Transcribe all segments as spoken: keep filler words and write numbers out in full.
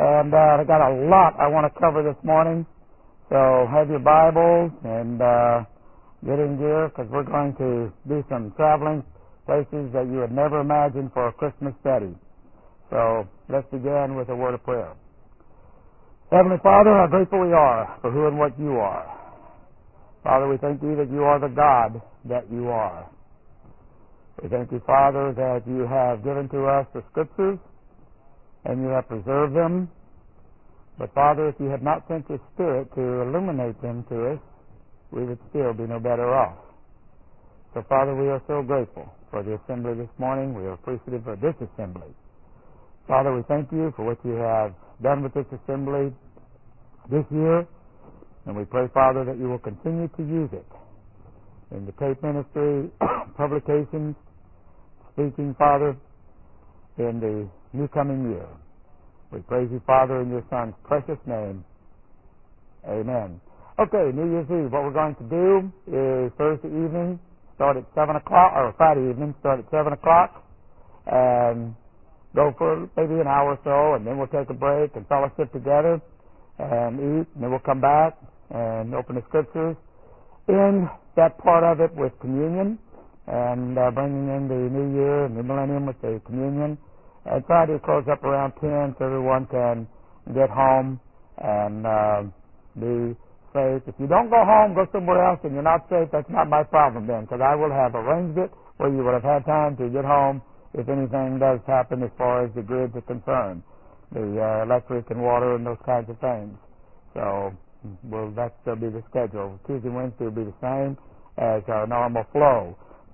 And uh, I got a lot I want to cover this morning. So have your Bibles and uh, get in gear, because we're going to do some traveling places that you would never imagine for a Christmas study. So let's begin with a word of prayer. Heavenly Father, how grateful we are for who and what you are. Father, we thank you that you are the God that you are. We thank you, Father, that you have given to us the Scriptures and you have preserved them. But, Father, if you had not sent your Spirit to illuminate them to us, we would still be no better off. So, Father, we are so grateful for the assembly this morning. We are appreciative for this assembly. Father, we thank you for what you have done with this assembly this year. And we pray, Father, that you will continue to use it in the tape ministry, publications, speaking, Father, in the new coming year. We praise you, Father, in your Son's precious name. Amen. Okay, New Year's Eve. What we're going to do is Thursday evening, start at seven o'clock, or Friday evening, start at seven o'clock, and go for maybe an hour or so, and then we'll take a break and fellowship together and eat, and then we'll come back and open the Scriptures. In that part of it with communion, and uh, bringing in the New Year and the Millennium with the communion. And Friday close up around ten, so everyone can get home and uh, be safe. If you don't go home, go somewhere else, and you're not safe, that's not my problem then, because I will have arranged it where you would have had time to get home if anything does happen as far as the grids are concerned, the uh, electric and water and those kinds of things. So, well, that still be the schedule. Tuesday, Wednesday will be the same as our normal flow.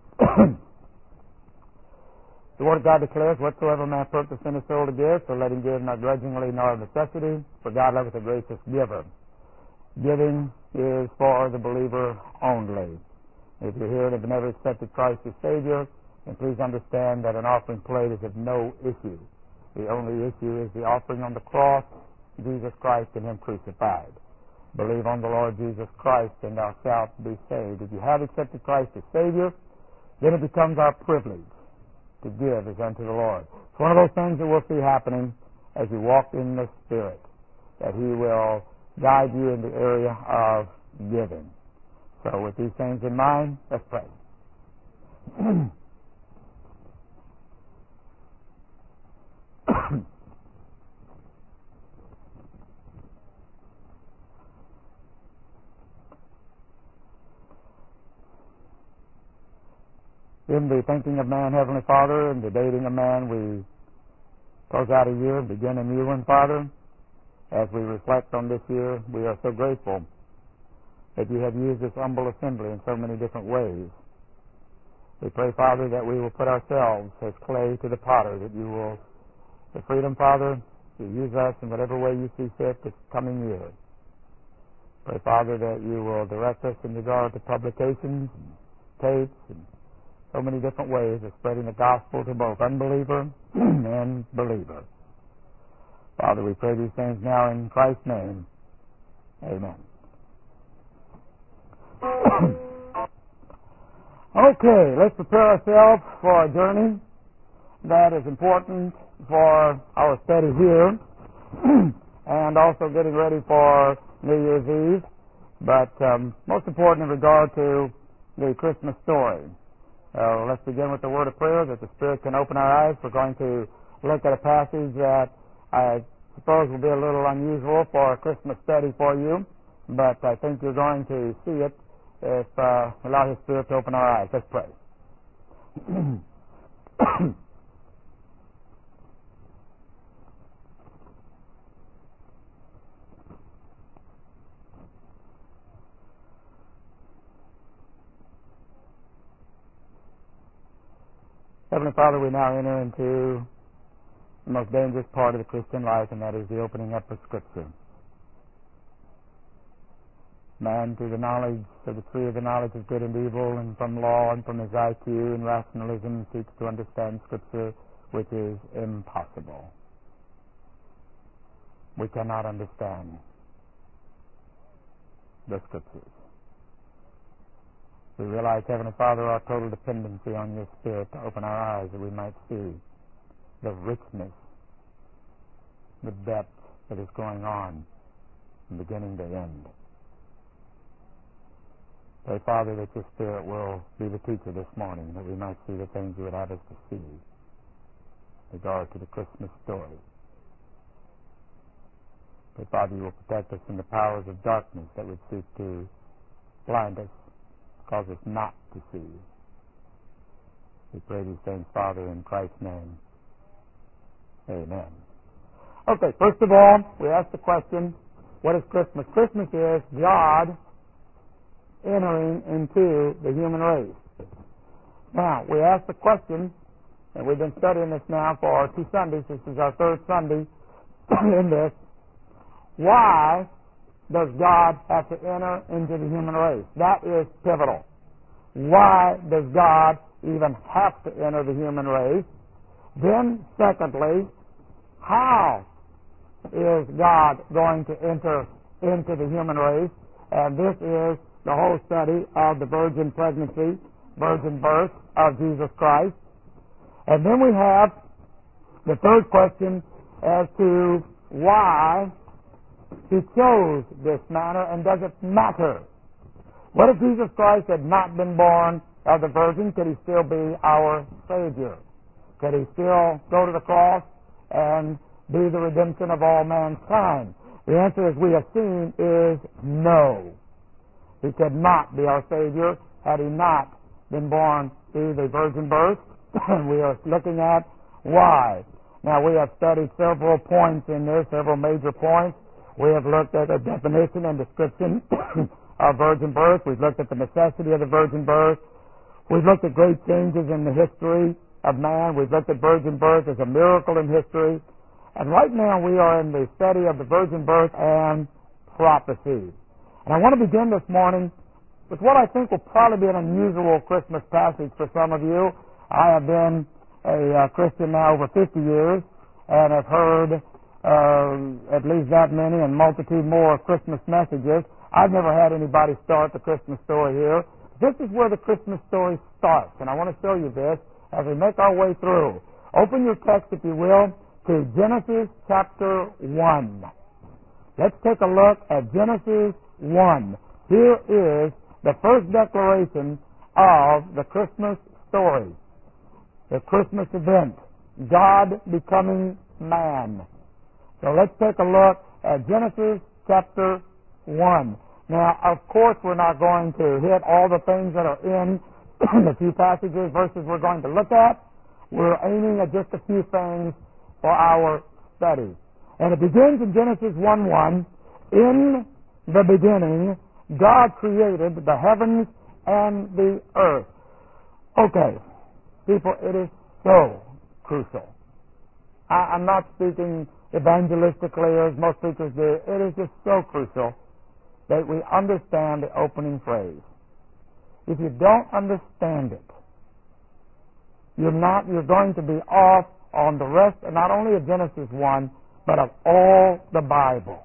The Word of God declares, whatsoever man purpose in his soul to give, so let him give not grudgingly nor of necessity, for God loveth a gracious giver. Giving is for the believer only. If you're here and have never accepted Christ as Savior, then please understand that an offering plate is of no issue. The only issue is the offering on the cross, Jesus Christ and Him crucified. Believe on the Lord Jesus Christ, and thou shalt be saved. If you have accepted Christ as Savior, then it becomes our privilege to give as unto the Lord. It's one of those things that we'll see happening as you walk in the Spirit, that He will guide you in the area of giving. So with these things in mind, let's pray. In the thinking of man, Heavenly Father, and the dating of man, we close out a year and begin a new one, Father. As we reflect on this year, we are so grateful that you have used this humble assembly in so many different ways. We pray, Father, that we will put ourselves as clay to the potter, that you will, the freedom, Father, to use us in whatever way you see fit this coming year. Pray, Father, that you will direct us in regard to publications, and tapes, and so many different ways of spreading the gospel to both unbeliever and believer. Father, we pray these things now in Christ's name. Amen. Okay, let's prepare ourselves for a journey that is important for our study here and also getting ready for New Year's Eve, but um, most important in regard to the Christmas story. Uh, let's begin with the word of prayer that the Spirit can open our eyes. We're going to look at a passage that I suppose will be a little unusual for a Christmas study for you, but I think you're going to see it if uh, we allow His Spirit to open our eyes. Let's pray. Heavenly Father, we now enter into the most dangerous part of the Christian life, and that is the opening up of Scripture. Man, through the knowledge of the tree of the knowledge of good and evil, and from law and from his I Q and rationalism, seeks to understand Scripture, which is impossible. We cannot understand the Scriptures. We realize, Heavenly Father, our total dependency on your Spirit to open our eyes that we might see the richness, the depth, that is going on from beginning to end. Pray, Father, that your Spirit will be the teacher this morning, that we might see the things you would have us to see in regard to the Christmas story. Pray, Father, you will protect us from the powers of darkness that would seek to blind us, cause us not to see. We pray these things, Father, in Christ's name. Amen. Okay, first of all, we ask the question, what is Christmas? Christmas is God entering into the human race. Now, we ask the question, and we've been studying this now for two Sundays. This is our third Sunday in this. Why does God have to enter into the human race? That is pivotal. Why does God even have to enter the human race? Then, secondly, how is God going to enter into the human race? And this is the whole study of the virgin pregnancy, virgin birth of Jesus Christ. And then we have the third question as to why He chose this manner, and does it matter? What if Jesus Christ had not been born of the Virgin? Could He still be our Savior? Could He still go to the cross and be the redemption of all mankind? The answer, as we have seen, is no. He could not be our Savior had He not been born through the virgin birth. We are looking at why. Now, we have studied several points in this, several major points. We have looked at a definition and description of virgin birth. We've looked at the necessity of the virgin birth. We've looked at great changes in the history of man. We've looked at virgin birth as a miracle in history. And right now we are in the study of the virgin birth and prophecy. And I want to begin this morning with what I think will probably be an unusual Christmas passage for some of you. I have been a uh, Christian now over fifty years and have heard uh, at least that many and multitude more Christmas messages. I've never had anybody start the Christmas story here. This is where the Christmas story starts, and I want to show you this as we make our way through. Open your text, if you will, to Genesis chapter one. Let's take a look at Genesis one. Here is the first declaration of the Christmas story, the Christmas event, God becoming man. So let's take a look at Genesis chapter one. Now, of course, we're not going to hit all the things that are in the few passages, verses we're going to look at. We're aiming at just a few things for our study. And it begins in Genesis one one. In the beginning, God created the heavens and the earth. Okay, people, it is so crucial. I, I'm not speaking evangelistically as most preachers do. It is just so crucial that we understand the opening phrase. If you don't understand it, you're not, you're going to be off on the rest, not only of Genesis one, but of all the Bible.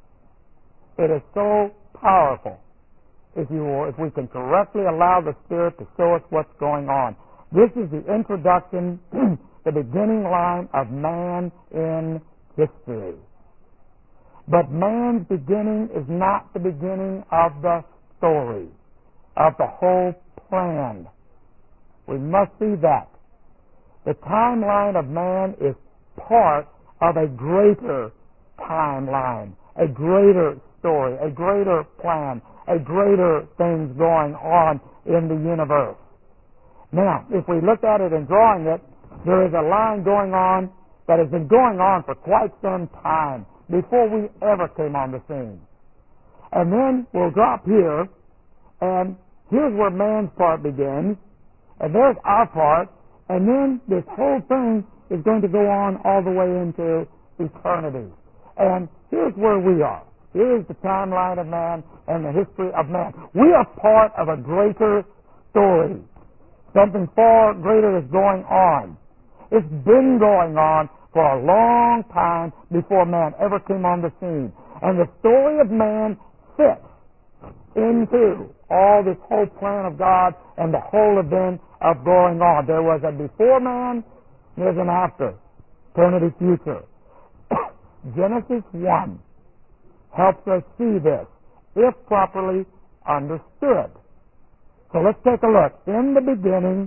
It is so powerful if you will, if we can correctly allow the Spirit to show us what's going on. This is the introduction, the beginning line of man in history. But man's beginning is not the beginning of the story, of the whole plan. We must see that. The timeline of man is part of a greater timeline, a greater story, a greater plan, a greater things going on in the universe. Now, if we look at it and drawing it, there is a line going on that has been going on for quite some time, before we ever came on the scene. And then we'll drop here, and here's where man's part begins, and there's our part, and then this whole thing is going to go on all the way into eternity. And here's where we are. Here's the timeline of man and the history of man. We are part of a greater story. Something far greater is going on. It's been going on for a long time before man ever came on the scene. And the story of man fits into all this whole plan of God and the whole event of going on. There was a before man, there's an after, eternity future. Genesis one helps us see this, if properly understood. So let's take a look. In the beginning,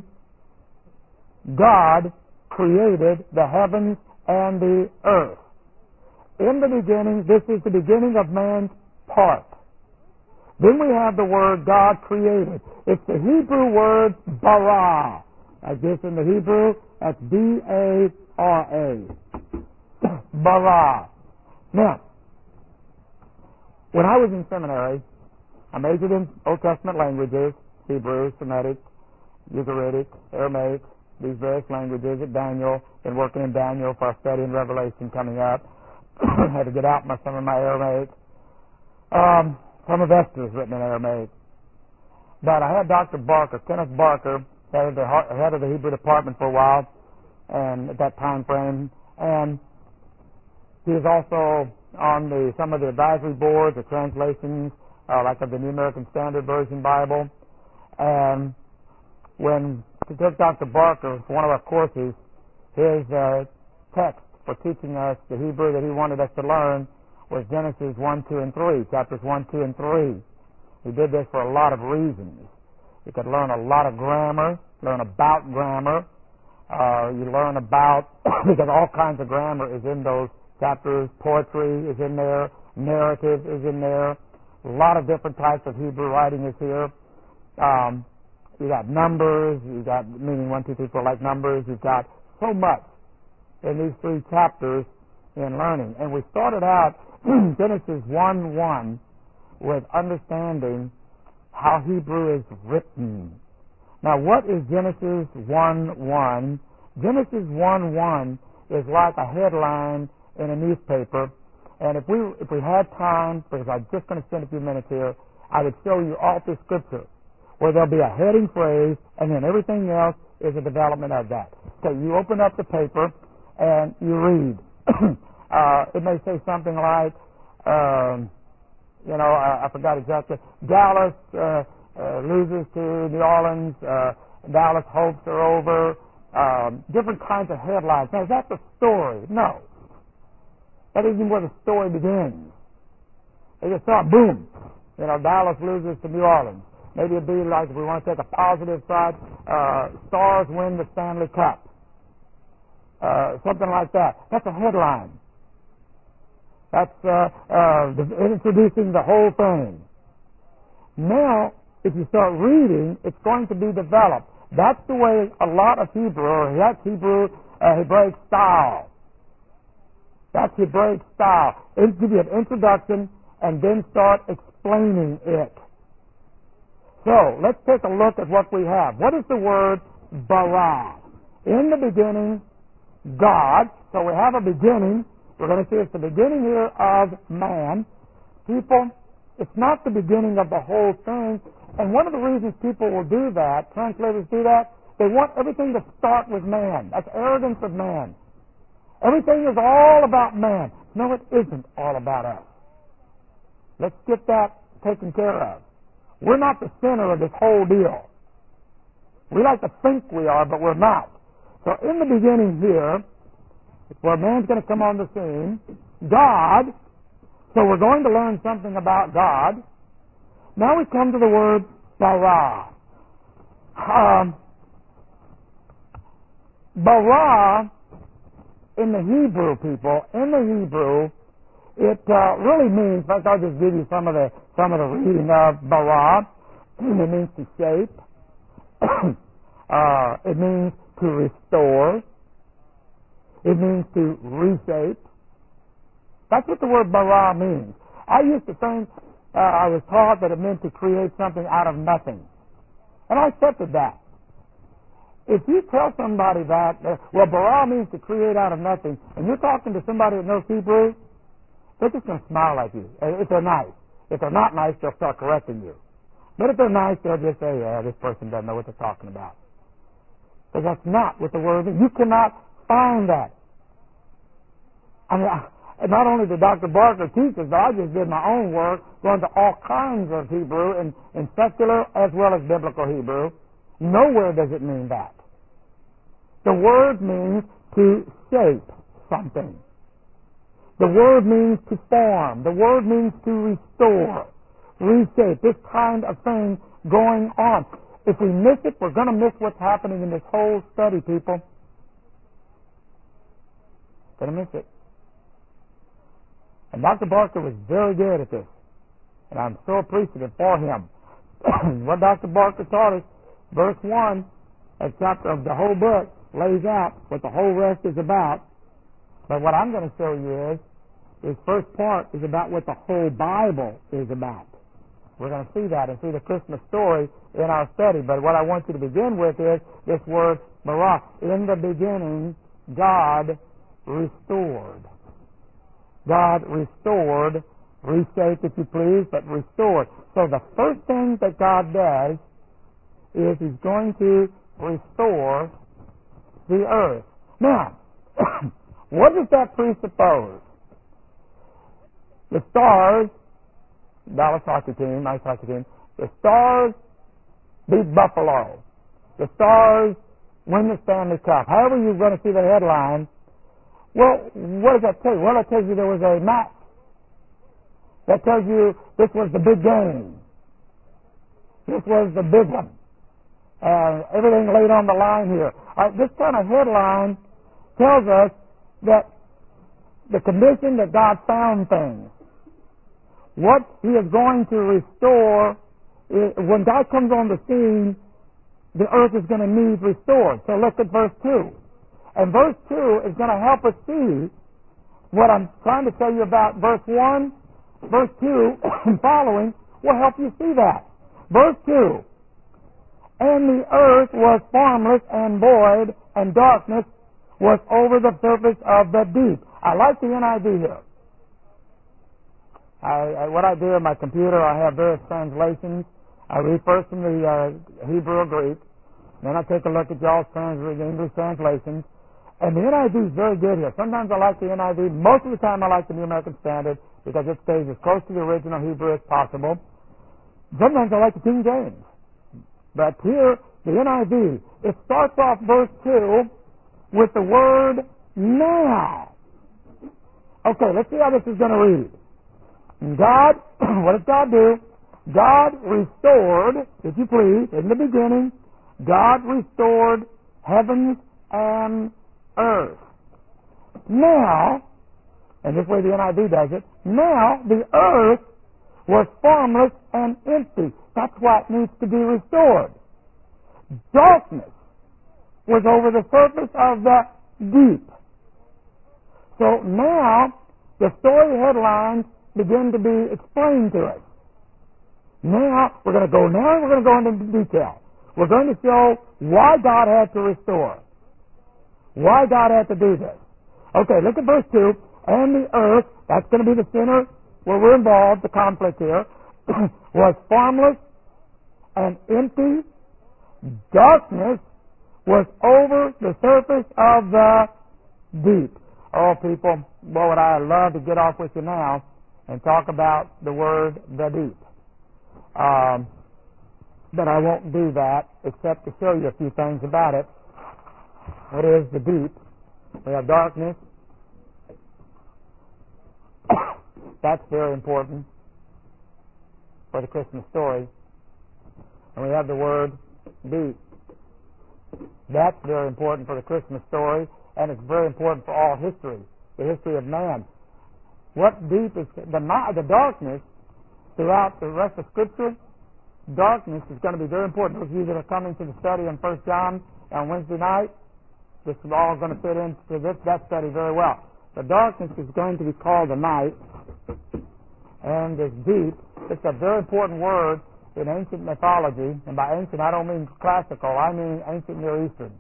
God created the heavens and the earth. In the beginning, this is the beginning of man's part. Then we have the word God created. It's the Hebrew word bara. Like this in the Hebrew, that's B A R A. Bara. Now, when I was in seminary, I majored in Old Testament languages, Hebrew, Semitic, Ugaritic, Aramaic, these various languages at Daniel. Been working in Daniel for a study in Revelation coming up. Had to get out my, some of my Aramaic. Um, some of Esther's written in Aramaic. But I had Doctor Barker, Kenneth Barker, head of the, head of the Hebrew department for a while, and at that time frame, and he was also on the some of the advisory boards, the translations, uh, like of the New American Standard Version Bible. And when we took Doctor Barker for one of our courses, his uh, text for teaching us the Hebrew that he wanted us to learn was Genesis one, two, and three, chapters one, two, and three. He did this for a lot of reasons. You could learn a lot of grammar, learn about grammar. Uh, you learn about, because all kinds of grammar is in those chapters. Poetry is in there. Narrative is in there. A lot of different types of Hebrew writing is here. Um, you got numbers. You got meaning one, two, three, four, like numbers. You've got so much in these three chapters in learning. And we started out Genesis one one with understanding how Hebrew is written. Now, what is Genesis one one? Genesis one one is like a headline in a newspaper. And if we if we had time, because I'm just going to spend a few minutes here, I would show you all through Scripture where there'll be a heading phrase, and then everything else is a development of that. So you open up the paper and you read. uh, it may say something like, um, you know, I, I forgot exactly. Dallas uh, uh, loses to New Orleans. Uh, Dallas hopes are over. Um, different kinds of headlines. Now, is that the story? No. That isn't where the story begins. They just start, boom. You know, Dallas loses to New Orleans. Maybe it'd be like, if we want to take a positive side, uh, Stars win the Stanley Cup. Uh, something like that. That's a headline. That's uh, uh, introducing the whole thing. Now, if you start reading, it's going to be developed. That's the way a lot of Hebrew, or that's Hebrew, uh, Hebraic style. That's Hebraic style. It give you an introduction and then start explaining it. So, let's take a look at what we have. What is the word bara? In the beginning, God. So we have a beginning. We're going to see it's the beginning here of man. People, it's not the beginning of the whole thing. And one of the reasons people will do that, translators do that, they want everything to start with man. That's arrogance of man. Everything is all about man. No, it isn't all about us. Let's get that taken care of. We're not the center of this whole deal. We like to think we are, but we're not. So in the beginning here, where man's going to come on the scene, God, so we're going to learn something about God. Now we come to the word bara. Um, bara, in the Hebrew people, in the Hebrew, it uh, really means, in fact, I'll just give you some of the some of the reading of bara. It means to shape. uh, it means to restore. It means to reshape. That's what the word bara means. I used to think, uh, I was taught that it meant to create something out of nothing. And I accepted that. If you tell somebody that, uh, well, bara means to create out of nothing, and you're talking to somebody that knows Hebrew, they're just going to smile at you, if they're nice. If they're not nice, they'll start correcting you. But if they're nice, they'll just say, yeah, this person doesn't know what they're talking about. Because that's not what the word is. You cannot find that. I mean, I, not only did Doctor Barker teach us, but I just did my own work, going to all kinds of Hebrew, in, in secular as well as biblical Hebrew. Nowhere does it mean that. The word means to shape something. The word means to form. The word means to restore, reshape, this kind of thing going on. If we miss it, we're going to miss what's happening in this whole study, people. Going to miss it. And Doctor Barker was very good at this. And I'm so appreciative for him. What Doctor Barker taught us, verse one, a chapter of the whole book, lays out what the whole rest is about. But what I'm going to show you is, this first part is about what the whole Bible is about. We're going to see that and see the Christmas story in our study. But what I want you to begin with is this word, bara. In the beginning, God restored. God restored, reshaped if you please, but restored. So the first thing that God does is He's going to restore the earth. Now, what does that presuppose? The stars, Dallas hockey team, nice hockey team, the Stars beat Buffalo. The Stars win the Stanley Cup. However you're going to see the headline, well, what does that tell you? Well, it tells you there was a match. That tells you this was the big game. This was the big one. And everything laid on the line here. All right, this kind of headline tells us that the condition that God found things. What He is going to restore, when God comes on the scene, the earth is going to need restored. So look at verse two. And verse two is going to help us see what I'm trying to tell you about verse one. Verse two and following will help you see that. Verse two. And the earth was formless and void, and darkness was over the surface of the deep. I like the N I V here. I, I, what I do on my computer, I have various translations. I read first from the uh, Hebrew or Greek, then I take a look at y'all's trans- English translations. And the N I V is very good here. Sometimes I like the N I V. Most of the time I like the New American Standard because it stays as close to the original Hebrew as possible. Sometimes I like the King James. But here, the N I V, it starts off verse two with the word now. Okay, let's see how this is going to read. God, what does God do? God restored, if you please, in the beginning, God restored heavens and earth. Now, and this way the N I V does it, now the earth was formless and empty. That's why it needs to be restored. Darkness was over the surface of the deep. So now, the story headlines begin to be explained to us. Now, we're going to go, now we're going to go into detail. We're going to show why God had to restore. Why God had to do this. Okay, look at verse two. And the earth, that's going to be the center where we're involved, the conflict here, was formless and empty. Darkness was over the surface of the deep. Oh, people, boy, would I love to get off with you now and talk about the word the deep. Um, but I won't do that except to show you a few things about it. What is the deep? We have darkness. That's very important for the Christmas story. And we have the word deep. That's very important for the Christmas story, and it's very important for all history, the history of man. What deep is the, the darkness throughout the rest of Scripture? Darkness is going to be very important. Those of you that are coming to the study in First John on Wednesday night, this is all going to fit into this, that study very well. The darkness is going to be called the night, and this deep, it's a very important word in ancient mythology, and by ancient I don't mean classical, I mean ancient Near Eastern.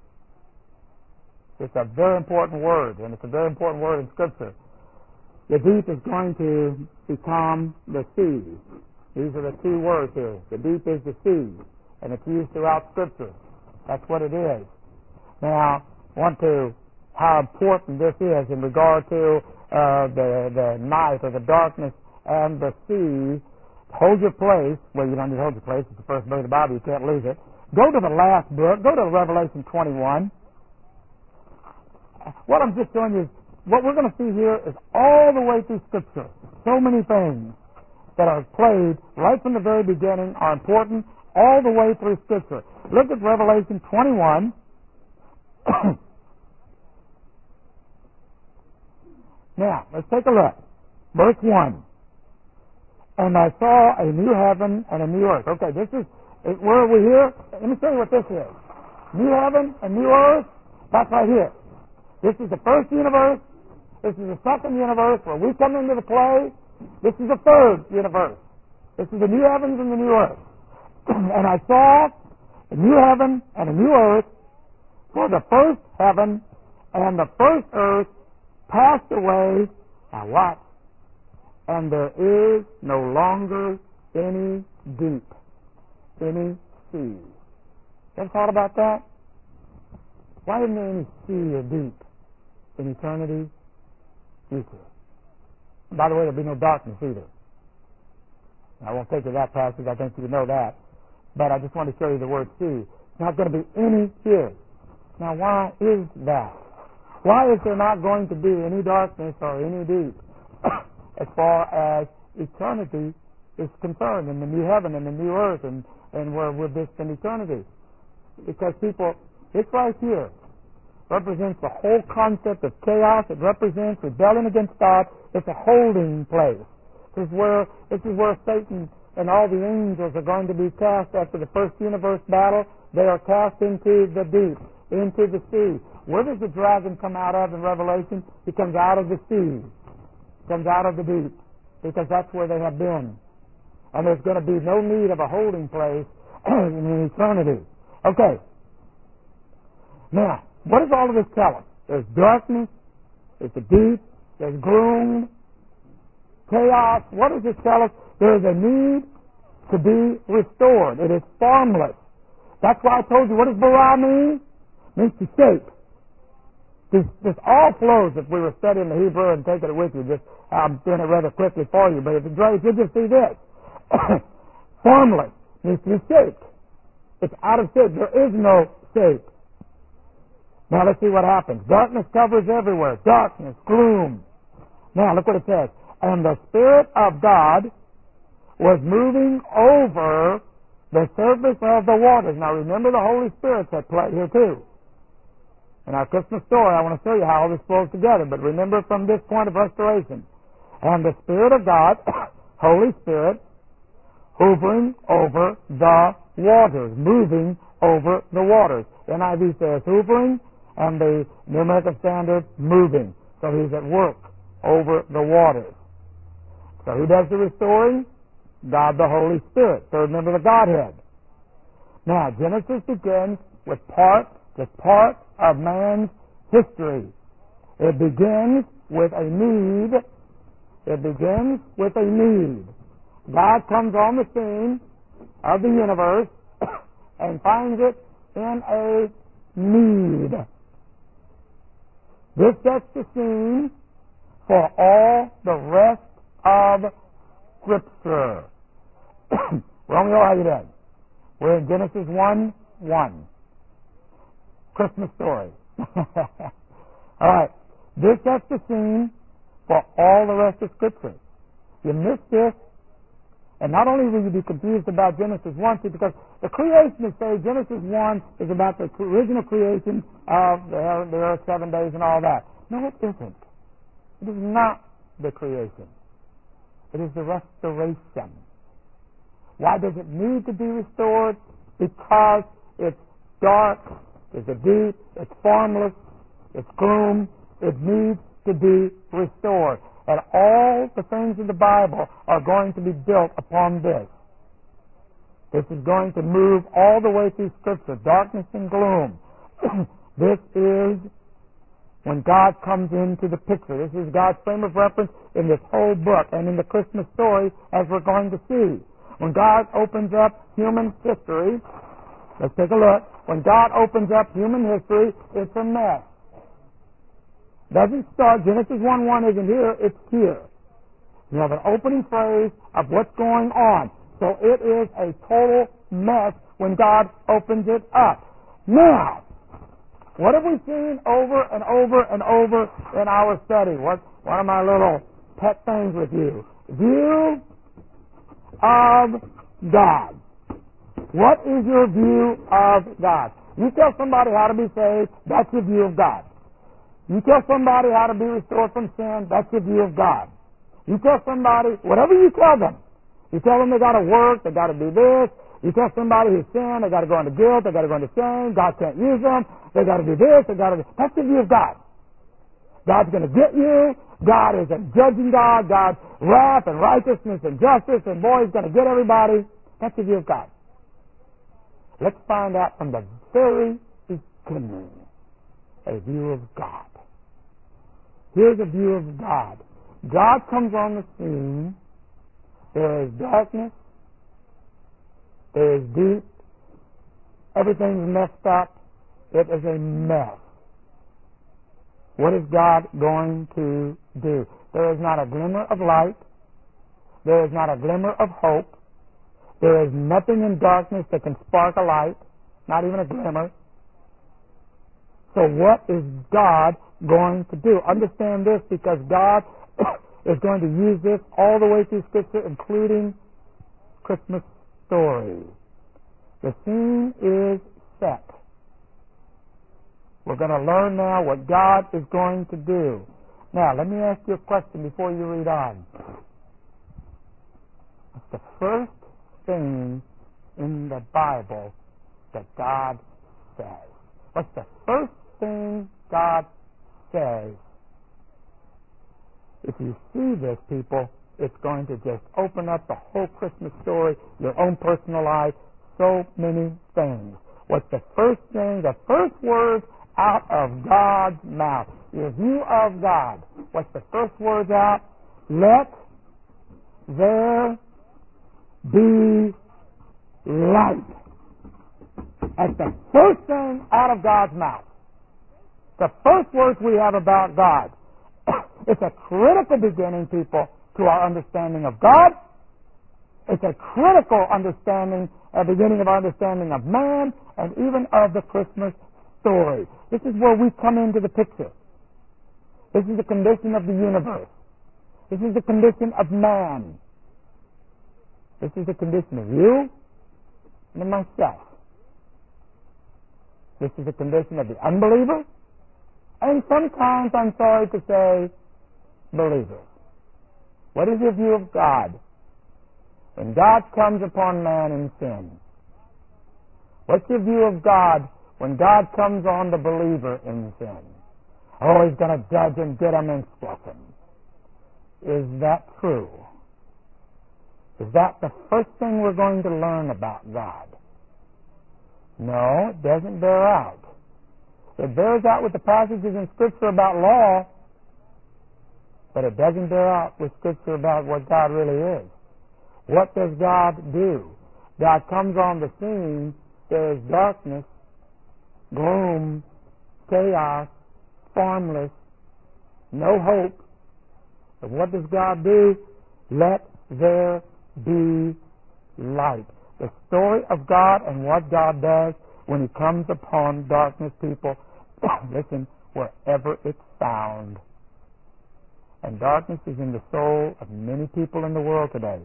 It's a very important word, and it's a very important word in Scripture. The deep is going to become the sea. These are the two words here. The deep is the sea, and it's used throughout Scripture. That's what it is. Now, I want to, how important this is in regard to uh, the, the night or the darkness and the sea. Hold your place. Well, you don't need to hold your place. It's the first book of the Bible. You can't lose it. Go to the last book. Go to Revelation twenty-one. What I'm just showing you is what we're going to see here is all the way through Scripture. So many things that are played right from the very beginning are important all the way through Scripture. Look at Revelation twenty-one. Now, let's take a look. Verse one. And I saw a new heaven and a new earth. Okay, this is, where are we here? Let me show you what this is. New heaven and new earth, that's right here. This is the first universe. This is the second universe where we come into the play. This is the third universe. This is the new heavens and the new earth. And I saw a new heaven and a new earth, for the first heaven and the first earth passed away. Now watch. And there is no longer any deep, any sea. Ever thought about that? Why isn't there any sea or deep in eternity? Future. By the way, there'll be no darkness either. I won't take you to that passage. I think you know that. But I just want to show you the word sea. It's not going to be any here. Now, why is that? Why is there not going to be any darkness or any deep as far as eternity is concerned, in the new heaven and the new earth, and, and where we're this in eternity? Because people, this right here represents the whole concept of chaos. It represents rebellion against God. It's a holding place. This is where this is where Satan and all the angels are going to be cast after the first universe battle. They are cast into the deep, into the sea. Where does the dragon come out of in Revelation? He comes out of the sea. Comes out of the deep, because that's where they have been. And there's going to be no need of a holding place in eternity. Okay. Now, what does all of this tell us? There's darkness, there's the deep, there's gloom, chaos. What does this tell us? There's a need to be restored. It is formless. That's why I told you, what does bara mean? It means to shape. This, this all flows if we were studying the Hebrew and taking it with you. Just I'm doing it rather quickly for you, but if it's great, you just see this. Formless means to be shaped. It's out of shape. There is no shape. Now let's see what happens. Darkness covers everywhere. Darkness, gloom. Now look what it says. And the Spirit of God was moving over the surface of the waters. Now remember, the Holy Spirit's at play here too. In our Christmas story, I want to show you how all this flows together, but remember from this point of restoration. And the Spirit of God, Holy Spirit, hovering over the waters, moving over the waters. N I V says hovering, and the New American Standard, moving. So he's at work over the waters. So who does the restoring? God the Holy Spirit, third member of the Godhead. Now, Genesis begins with part, with part of man's history. It begins with a need. It begins with a need. God comes on the scene of the universe and finds it in a need. This sets the scene for all the rest of Scripture. Romeo, how you doing? We're in Genesis one one. Christmas story. All right. This sets the scene for all the rest of Scripture. You miss this, and not only will you be confused about Genesis one, see, because the creationists say Genesis one is about the original creation of the earth, the earth, seven days, and all that. No, it isn't. It is not the creation. It is the restoration. Why does it need to be restored? Because it's dark, it's a deep, it's formless, it's gloom. It needs to be restored. And all the things in the Bible are going to be built upon this. This is going to move all the way through Scripture, darkness and gloom. This is when God comes into the picture. This is God's frame of reference in this whole book and in the Christmas story, as we're going to see. When God opens up human history, let's take a look. When God opens up human history, it's a mess. Doesn't start, Genesis one one isn't here, it's here. You have an opening phrase of what's going on. So it is a total mess when God opens it up. Now, What have we seen over and over and over in our study? What, one of my little pet things with you. View of God. What is your view of God? You tell somebody how to be saved, that's your view of God. You tell somebody how to be restored from sin, that's your view of God. You tell somebody, whatever you tell them, you tell them they got to work, they got to do this. You tell somebody who's sinned, they got to go into guilt, they got to go into shame, God can't use them, they got to do this, they got to do... That's the view of God. God's going to get you. God is a judging God. God's wrath and righteousness and justice, and boy, He's going to get everybody. That's the view of God. Let's find out from the very beginning a view of God. Here's a view of God. God comes on the scene. There is darkness. There is deep. Everything's messed up. It is a mess. What is God going to do? There is not a glimmer of light. There is not a glimmer of hope. There is nothing in darkness that can spark a light, not even a glimmer. So what is God going to do? Understand this, because God is going to use this all the way through Scripture, including Christmas story. The scene is set. We're going to learn now what God is going to do. Now, let me ask you a question before you read on. What's the first thing in the Bible that God says? What's the first thing God says? If you see this, people, it's going to just open up the whole Christmas story, your own personal life, so many things. What's the first thing, the first word out of God's mouth? Your view of God. What's the first words out? Let there be light. That's the first thing out of God's mouth. The first words we have about God. It's a critical beginning, people, to our understanding of God. It's a critical understanding, a beginning of our understanding of man, and even of the Christmas story. This is where we come into the picture. This is the condition of the universe. This is the condition of man. This is the condition of you and of myself. This is the condition of the unbeliever, and sometimes, I'm sorry to say, believers. What is your view of God when God comes upon man in sin? What's your view of God when God comes on the believer in sin? Oh, He's going to judge and get him and squash him. Is that true? Is that the first thing we're going to learn about God? No, it doesn't bear out. It bears out with the passages in Scripture about law, but it doesn't bear out with Scripture about what God really is. What does God do? God comes on the scene. There is darkness, gloom, chaos, formless, no hope. But what does God do? Let there be light. The story of God and what God does when He comes upon darkness, people, listen, wherever it's found. And darkness is in the soul of many people in the world today.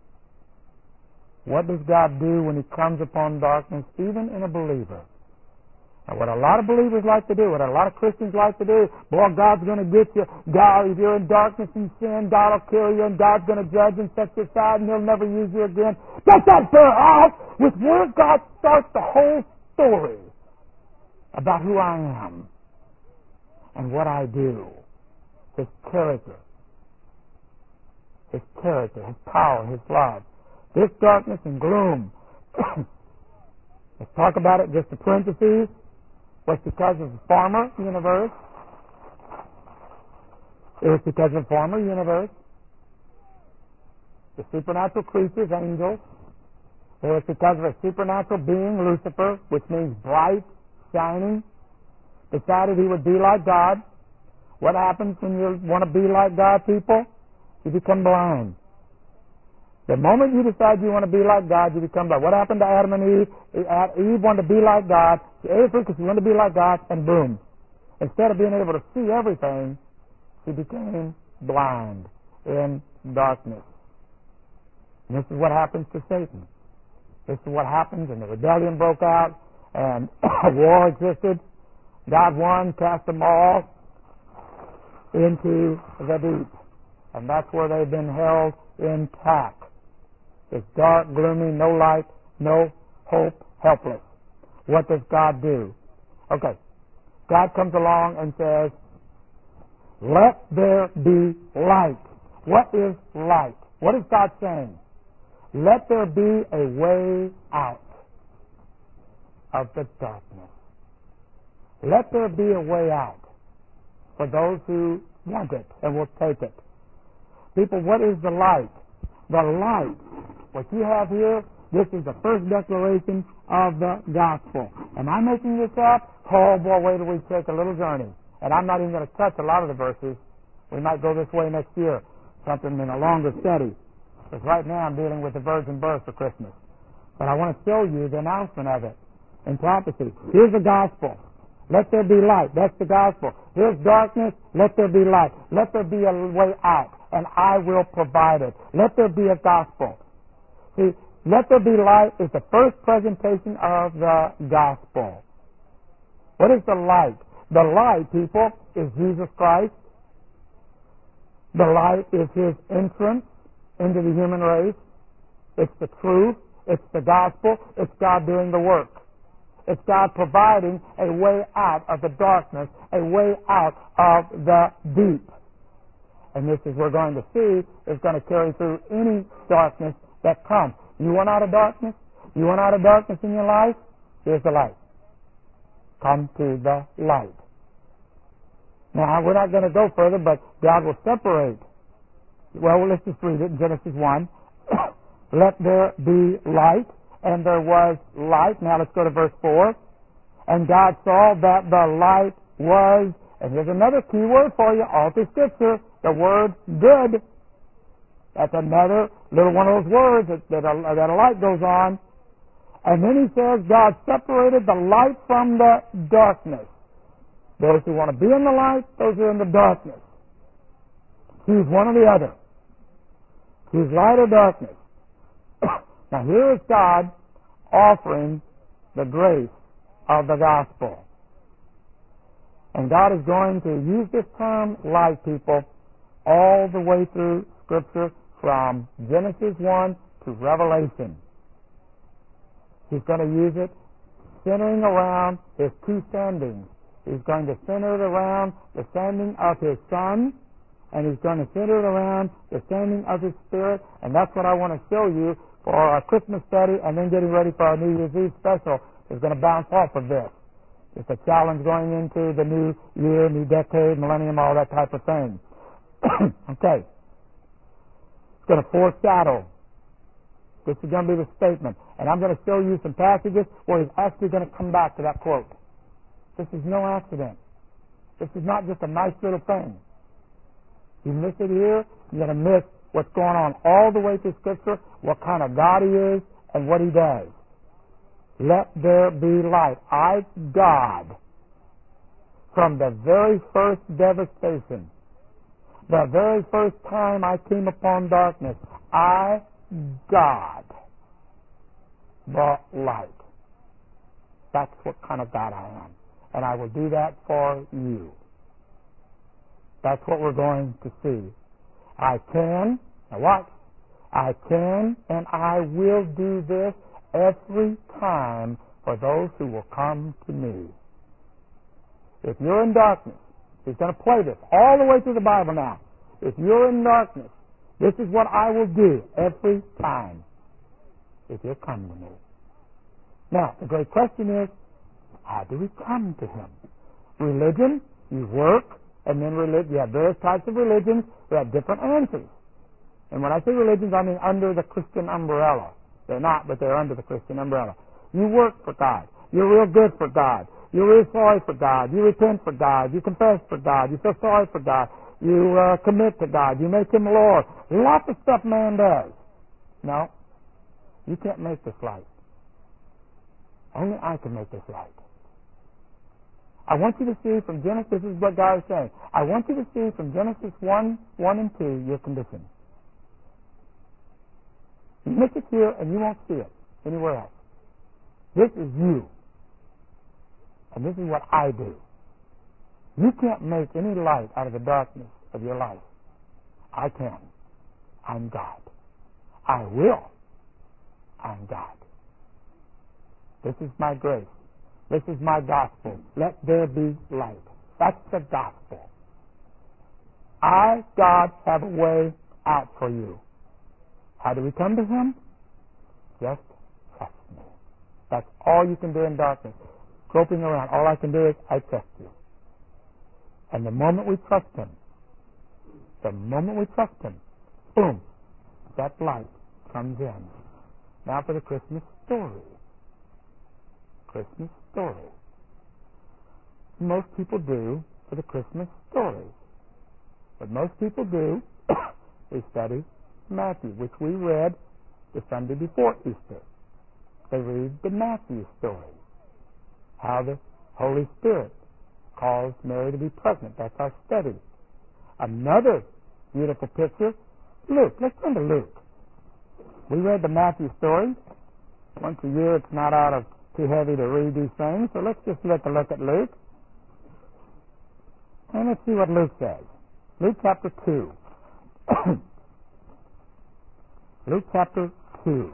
What does God do when He comes upon darkness, even in a believer? And what a lot of believers like to do, what a lot of Christians like to do, boy, God's going to get you. God, if you're in darkness and sin, God will kill you, and God's going to judge and set you aside, and He'll never use you again. Does that bear out with where God starts the whole story about who I am and what I do? His character. His character, His power, His love. This darkness and gloom. Let's talk about it just in parentheses. Was because of the former universe. It was because of the former universe. The supernatural creatures, angels. It was because of a supernatural being, Lucifer, which means bright, shining, decided he would be like God. What happens when you want to be like God, people? You become blind. The moment you decide you want to be like God, you become blind. What happened to Adam and Eve? Eve wanted to be like God. She ate of fruit because she wanted to be like God, and boom. Instead of being able to see everything, she became blind in darkness. And this is what happens to Satan. This is what happens, and the rebellion broke out, and war existed. God won, cast them all into the deep. And that's where they've been held intact. It's dark, gloomy, no light, no hope, helpless. What does God do? Okay. God comes along and says, let there be light. What is light? What is God saying? Let there be a way out of the darkness. Let there be a way out for those who want it and will take it. People, what is the light? The light, what you have here, this is the first declaration of the gospel. Am I making this up? Oh boy, wait till we take a little journey. And I'm not even going to touch a lot of the verses. We might go this way next year, something in a longer study. Because right now I'm dealing with the virgin birth for Christmas. But I want to show you the announcement of it in prophecy. Here's the gospel. Let there be light. That's the gospel. Here's darkness. Let there be light. Let there be a way out, and I will provide it. Let there be a gospel. See, let there be light is the first presentation of the gospel. What is the light? The light, people, is Jesus Christ. The light is His entrance into the human race. It's the truth. It's the gospel. It's God doing the work. It's God providing a way out of the darkness, a way out of the deep. And this is we're going to see is going to carry through any darkness that comes. You want out of darkness? You want out of darkness in your life? Here's the light. Come to the light. Now, we're not going to go further, but God will separate. Well, let's just read it in Genesis one. Let there be light. And there was light. Now let's go to verse four. And God saw that the light was, and here's another key word for you, all through Scripture, the word good. That's another little one of those words that, that, a, that a light goes on. And then he says God separated the light from the darkness. Those who want to be in the light, those who are in the darkness. Choose one or the other. Choose light or darkness. Now here is God offering the grace of the gospel. And God is going to use this term, light, people, all the way through Scripture from Genesis one to Revelation. He's going to use it centering around His two sendings. He's going to center it around the sending of His Son, and He's going to center it around the sending of His Spirit, and that's what I want to show you for our Christmas study, and then getting ready for our New Year's Eve special is going to bounce off of this. It's a challenge going into the new year, new decade, millennium, all that type of thing. Okay. It's going to foreshadow. This is going to be the statement. And I'm going to show you some passages where he's actually going to come back to that quote. This is no accident. This is not just a nice little thing. You miss it here, you're going to miss what's going on all the way through Scripture, what kind of God He is, and what He does. Let there be light. I, God, from the very first devastation, the very first time I came upon darkness, I, God, brought light. That's what kind of God I am. And I will do that for you. That's what we're going to see. I can, now watch, I can and I will do this every time for those who will come to me. If you're in darkness, he's going to play this all the way through the Bible now. If you're in darkness, this is what I will do every time if you come to me. Now, the great question is, how do we come to Him? Religion, you work, and then religion, you have various types of religions that have different answers. And when I say religions, I mean under the Christian umbrella. They're not, but they're under the Christian umbrella. You work for God. You're real good for God. You're real sorry for God. You repent for God. You confess for God. You feel sorry for God. You uh, commit to God. You make Him Lord. Lots of stuff man does. No, you can't make this light. Only I can make this light. I want you to see from Genesis, this is what God is saying. I want you to see from Genesis one, one and two, your condition. You miss it here and you won't see it anywhere else. This is you. And this is what I do. You can't make any light out of the darkness of your life. I can. I'm God. I will. I'm God. This is my grace. This is my gospel. Let there be light. That's the gospel. I, God, have a way out for you. How do we come to Him? Just trust me. That's all you can do in darkness. Groping around, all I can do is I trust you. And the moment we trust Him, the moment we trust Him, boom, that light comes in. Now for the Christmas story. Christmas story. Most people do for the Christmas story. What most people do is study Matthew, which we read the Sunday before Easter. They read the Matthew story. How the Holy Spirit caused Mary to be pregnant. That's our study. Another beautiful picture, Luke. Let's turn to Luke. We read the Matthew story. Once a year, it's not out of too heavy to read these things, so let's just look a look at Luke. And let's see what Luke says. Luke chapter two. Luke chapter two.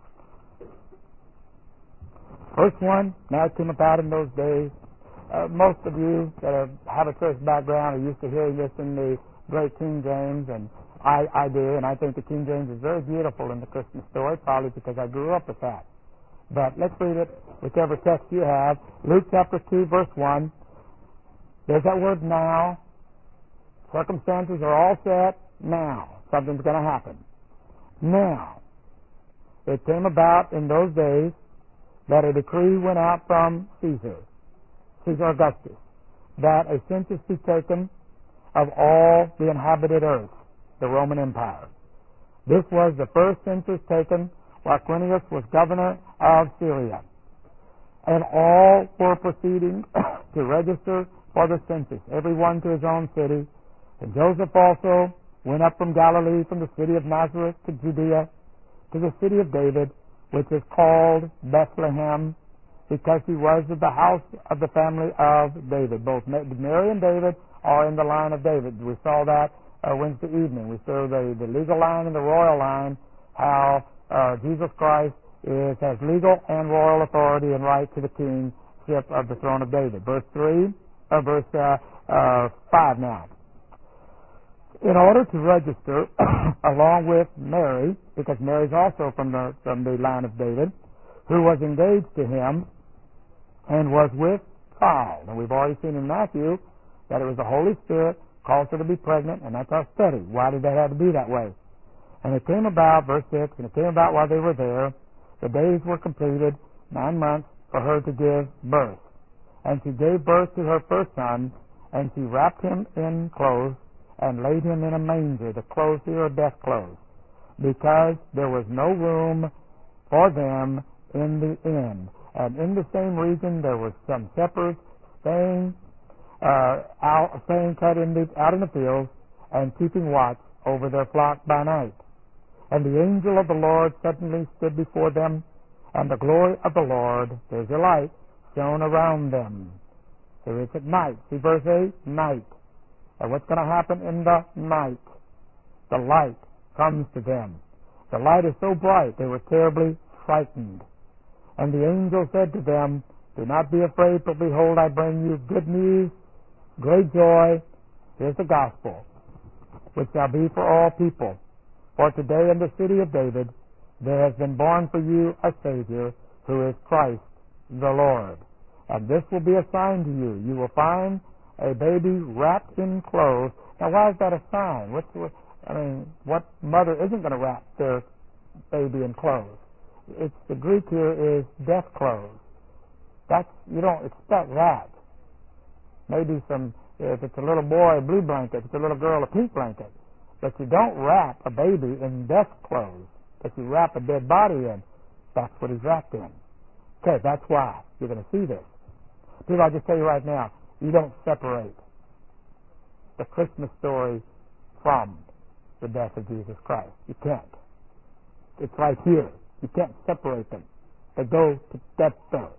Verse one, now it came about in those days. Uh, most of you that are, have a church background are used to hearing this in the great King James, and I, I do, and I think the King James is very beautiful in the Christmas story, probably because I grew up with that. But let's read it, whichever text you have. Luke chapter two, verse one. There's that word now. Circumstances are all set. Now. Something's going to happen. Now. It came about in those days that a decree went out from Caesar, Caesar Augustus, that a census be taken of all the inhabited earth, the Roman Empire. This was the first census taken while Quirinius was governor of Syria. And all were proceeding to register for the census, every one to his own city. And Joseph also went up from Galilee, from the city of Nazareth to Judea, to the city of David, which is called Bethlehem, because he was of the house of the family of David. Both Mary and David are in the line of David. We saw that uh, Wednesday evening. We saw the, the legal line and the royal line, how uh, Jesus Christ is, has legal and royal authority and right to the kingship of the throne of David. Verse three, or verse uh, uh, five now. In order to register along with Mary, because Mary's also from the from the line of David, who was engaged to him and was with child. And we've already seen in Matthew that it was the Holy Spirit caused her to be pregnant, and that's our study. Why did that have to be that way? And it came about, verse six, and it came about while they were there, the days were completed, nine months, for her to give birth. And she gave birth to her first son, and she wrapped him in clothes, and laid him in a manger. The clothes here are death clothes, because there was no room for them in the inn. And in the same region there were some shepherds staying uh, out, staying cut in the, out in the fields, and keeping watch over their flock by night. And the angel of the Lord suddenly stood before them, and the glory of the Lord, there's your light, shone around them. So it's at night. See verse eight? Night. And what's going to happen in the night? The light comes to them. The light is so bright they were terribly frightened. And the angel said to them, do not be afraid, for behold, I bring you good news, great joy. Here's the gospel, which shall be for all people. For today in the city of David there has been born for you a Savior, who is Christ the Lord. And this will be a sign to you. You will find a baby wrapped in clothes. Now, why is that a sign? What's, I mean, what mother isn't going to wrap their baby in clothes? It's the Greek here is death clothes. That's, you don't expect that. Maybe some, if it's a little boy, a blue blanket. If it's a little girl, a pink blanket. But you don't wrap a baby in death clothes. If you wrap a dead body in, that's what he's wrapped in. Okay, that's why you're going to see this. People, I'll just tell you right now, you don't separate the Christmas story from the death of Jesus Christ. You can't. It's right here. You can't separate them. They go together.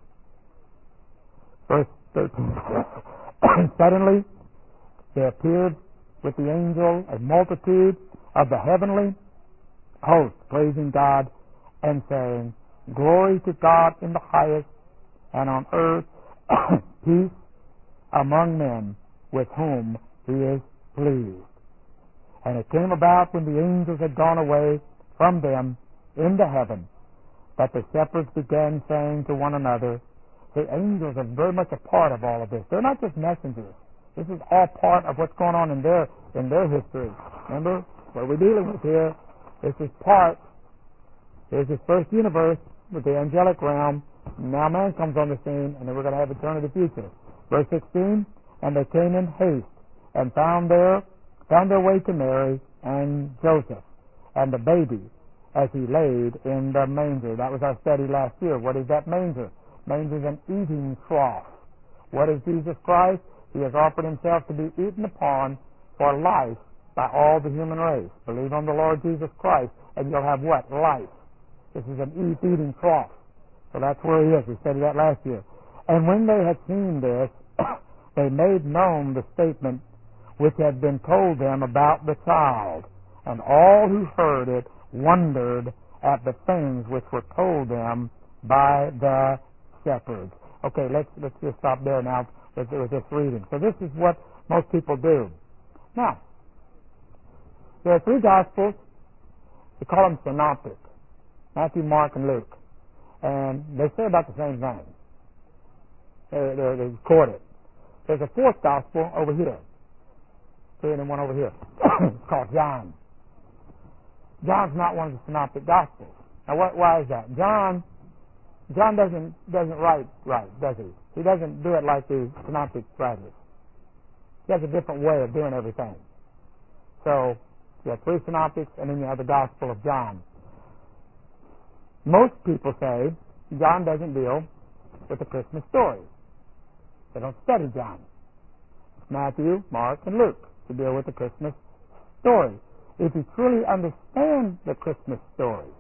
Verse thirteen. Suddenly there appeared with the angel a multitude of the heavenly host, praising God and saying, Glory to God in the highest, and on earth peace among men with whom he is pleased. And it came about when the angels had gone away from them into heaven, that the shepherds began saying to one another, the angels are very much a part of all of this. They're not just messengers. This is all part of what's going on in their in their history. Remember what we're dealing with here? This is part. Here's this first universe with the angelic realm. Now man comes on the scene, and then we're going to have eternity future. Verse sixteen, and they came in haste and found their found their way to Mary and Joseph and the baby as he laid in the manger. That was our study last year. What is that manger? Manger is an eating trough. What is Jesus Christ? He has offered himself to be eaten upon for life by all the human race. Believe on the Lord Jesus Christ, and you'll have what? Life. This is an eating trough. So that's where he is. We studied that last year. And when they had seen this, they made known the statement which had been told them about the child. And all who heard it wondered at the things which were told them by the shepherds. Okay, let's let's just stop there now with, with this reading. So this is what most people do. Now, there are three Gospels. We call them synoptic. Matthew, Mark, and Luke. And they say about the same thing. They're, they're, they record it. There's a fourth Gospel over here. Three and then one over here. It's called John. John's not one of the synoptic Gospels. Now, what, why is that? John John doesn't doesn't write right, does he? He doesn't do it like the synoptic writers. He has a different way of doing everything. So, you have three synoptics, and then you have the Gospel of John. Most people say John doesn't deal with the Christmas story. They don't study John. It's Matthew, Mark, and Luke to deal with the Christmas story. If you truly understand the Christmas story,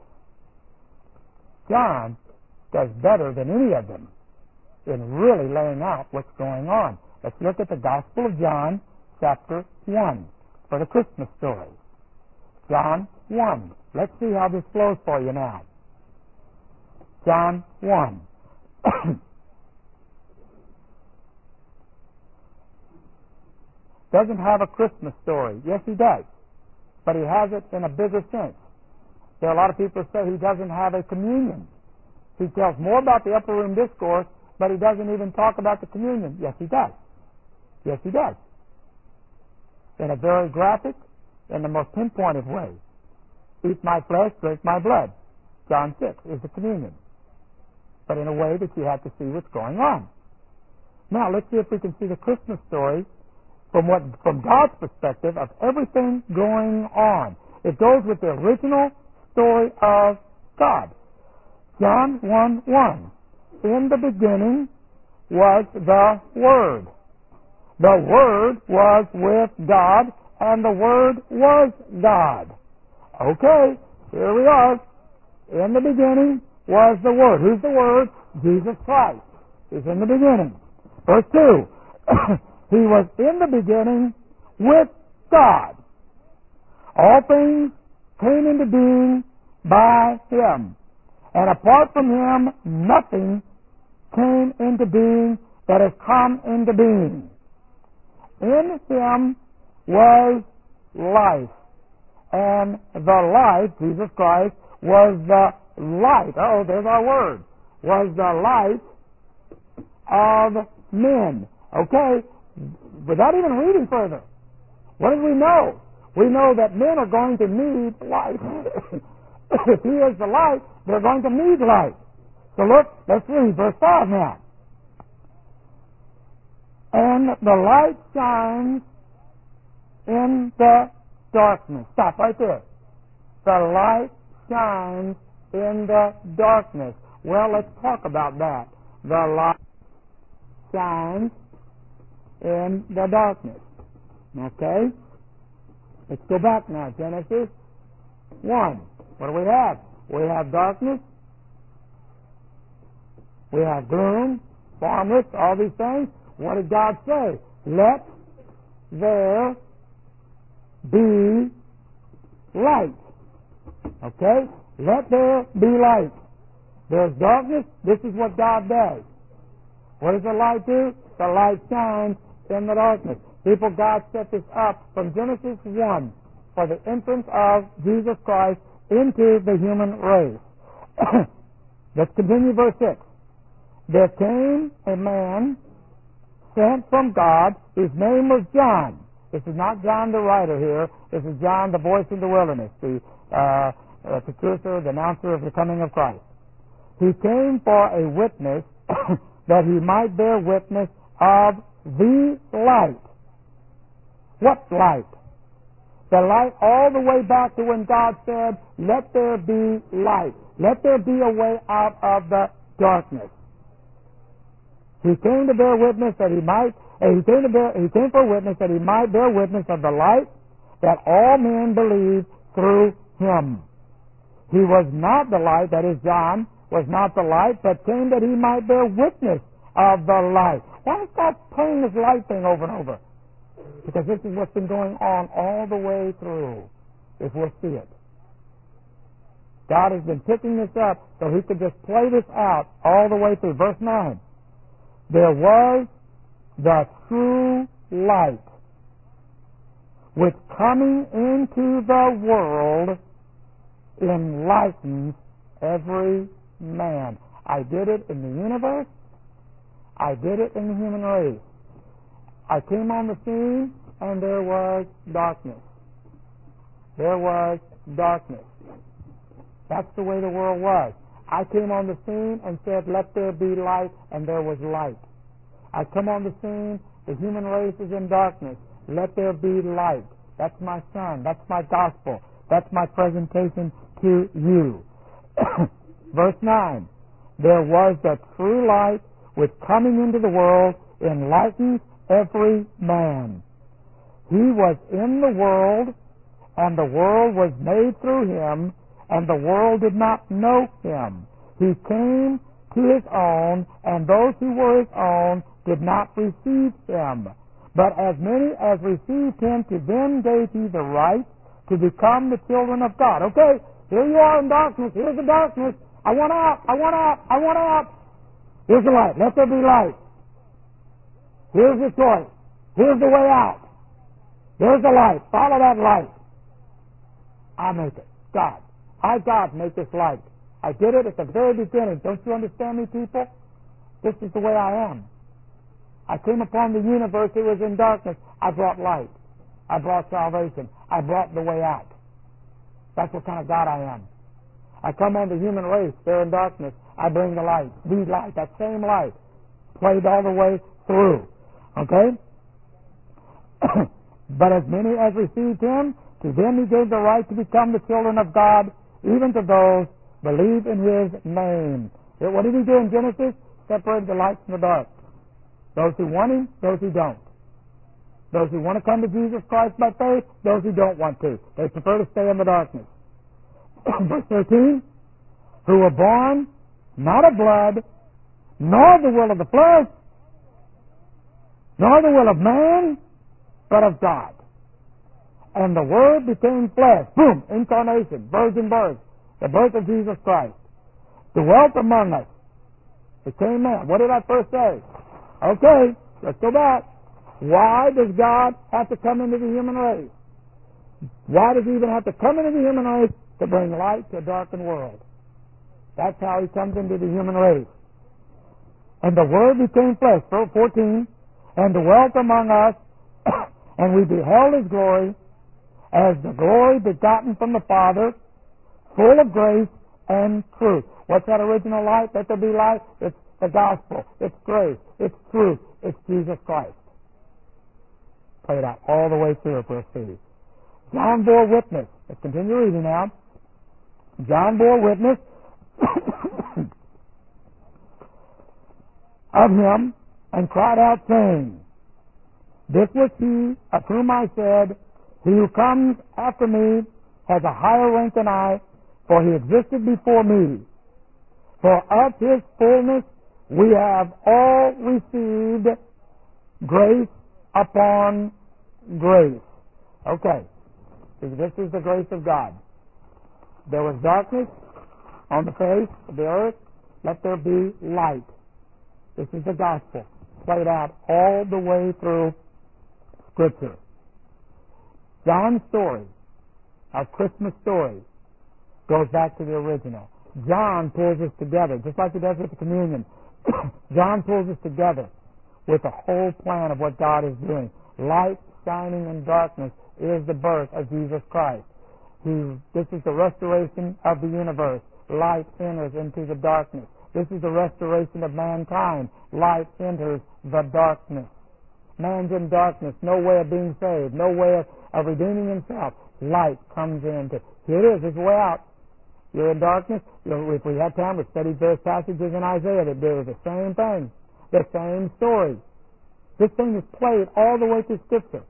John does better than any of them in really laying out what's going on. Let's look at the Gospel of John, chapter one, for the Christmas story. John one. Let's see how this flows for you now. John one. Doesn't have a Christmas story. Yes, he does. But he has it in a bigger sense. There are a lot of people who say he doesn't have a communion. He tells more about the upper room discourse, but he doesn't even talk about the communion. Yes, he does. Yes, he does. In a very graphic, in the most pinpointed way. Eat my flesh, drink my blood. John six is the communion. But in a way that you have to see what's going on. Now, let's see if we can see the Christmas story from what from God's perspective of everything going on. It goes with the original story of God. John one one. In the beginning was the Word. The Word was with God, and the Word was God. Okay, here we are. In the beginning was the Word. Who's the Word? Jesus Christ. He's in the beginning. Verse two. He was in the beginning with God. All things came into being by Him. And apart from Him, nothing came into being that has come into being. In Him was life. And the life, Jesus Christ, was the light. Oh, there's our word. Was the light of men. Okay? Without even reading further, what do we know? We know that men are going to need light. If He is the light, they're going to need light. So look, let's read verse five now. And the light shines in the darkness. Stop right there. The light shines in the darkness. Well, let's talk about that. The light. shines in the darkness. Okay? Let's go back now. Genesis one. What do we have? We have darkness. We have gloom, formless, all these things. What did God say? Let there be light. Okay? Let there be light. There's darkness. This is what God does. What does the light do? The light shines in the darkness. People, God set this up from Genesis one for the entrance of Jesus Christ into the human race. Let's continue verse six. There came a man sent from God, whose name was John. This is not John the writer here. This is John, the voice in the wilderness, the uh, uh, precursor, the announcer of the coming of Christ. He came for a witness that he might bear witness of the light. What light? The light all the way back to when God said, let there be light. Let there be a way out of the darkness. He came to bear witness that he might, uh, he came to bear, he came for a witness that he might bear witness of the light that all men believe through him. He was not the light, that is John, was not the light, but came that he might bear witness of the light. Why is God playing this light thing over and over? Because this is what's been going on all the way through, if we'll see it. God has been picking this up so he could just play this out all the way through. Verse nine. There was the true light, which coming into the world enlightens every man. I did it in the universe. I did it in the human race. I came on the scene and there was darkness. There was darkness. That's the way the world was. I came on the scene and said, let there be light, and there was light. I come on the scene, the human race is in darkness. Let there be light. That's my son. That's my gospel. That's my presentation to you. Verse nine. There was the true light which coming into the world enlightens every man. He was in the world, and the world was made through him, and the world did not know him. He came to his own, and those who were his own did not receive him. But as many as received him, to them gave he the right to become the children of God. Okay, here you are in darkness. Here's the darkness. I want out. I want out. I want out. Here's the light. Let there be light. Here's the choice. Here's the way out. There's the light. Follow that light. I make it. God. I, God, make this light. I did it at the very beginning. Don't you understand me, people? This is the way I am. I came upon the universe. It was in darkness. I brought light. I brought salvation. I brought the way out. That's what kind of God I am. I come on the human race. They're in darkness. I bring the light. The light. That same light. Played all the way through. Okay? But as many as received him, to them he gave the right to become the children of God, even to those believe in his name. What did he do in Genesis? Separated the light from the dark. Those who want him, those who don't. Those who want to come to Jesus Christ by faith, those who don't want to. They prefer to stay in the darkness. Verse thirteen, who were born not of blood, nor the will of the flesh, nor the will of man, but of God. And the Word became flesh. Boom! Incarnation. Virgin birth. The birth of Jesus Christ. Dwelt among us. Became man. What did I first say? Okay, let's go back. Why does God have to come into the human race? Why does he even have to come into the human race? To bring light to a darkened world. That's how he comes into the human race. And the Word became flesh. Verse fourteen. And dwelt among us, and we beheld his glory, as the glory begotten from the Father, full of grace and truth. What's that original light? Let there be light. It's the gospel. It's grace. It's truth. It's Jesus Christ. Play it out all the way through, if we'll see. John bore witness. Let's continue reading now. John bore witness of him and cried out, saying, This was he of whom I said, He who comes after me has a higher rank than I, for he existed before me. For of his fullness we have all received grace upon grace. Okay, this is the grace of God. There was darkness on the face of the earth. Let there be light. This is the gospel, played out all the way through Scripture. John's story, our Christmas story, goes back to the original. John pulls us together, just like he does with the communion. John pulls us together with the whole plan of what God is doing. Light shining in darkness is the birth of Jesus Christ. He, this is the restoration of the universe. Light enters into the darkness. This is the restoration of mankind. Light enters the darkness. Man's in darkness, no way of being saved, no way of, of redeeming himself. Light comes into. Here it is, it's way out. You're in darkness. You know, if we had time, we studied those passages in Isaiah that do the same thing, the same story. This thing is played all the way through Scripture.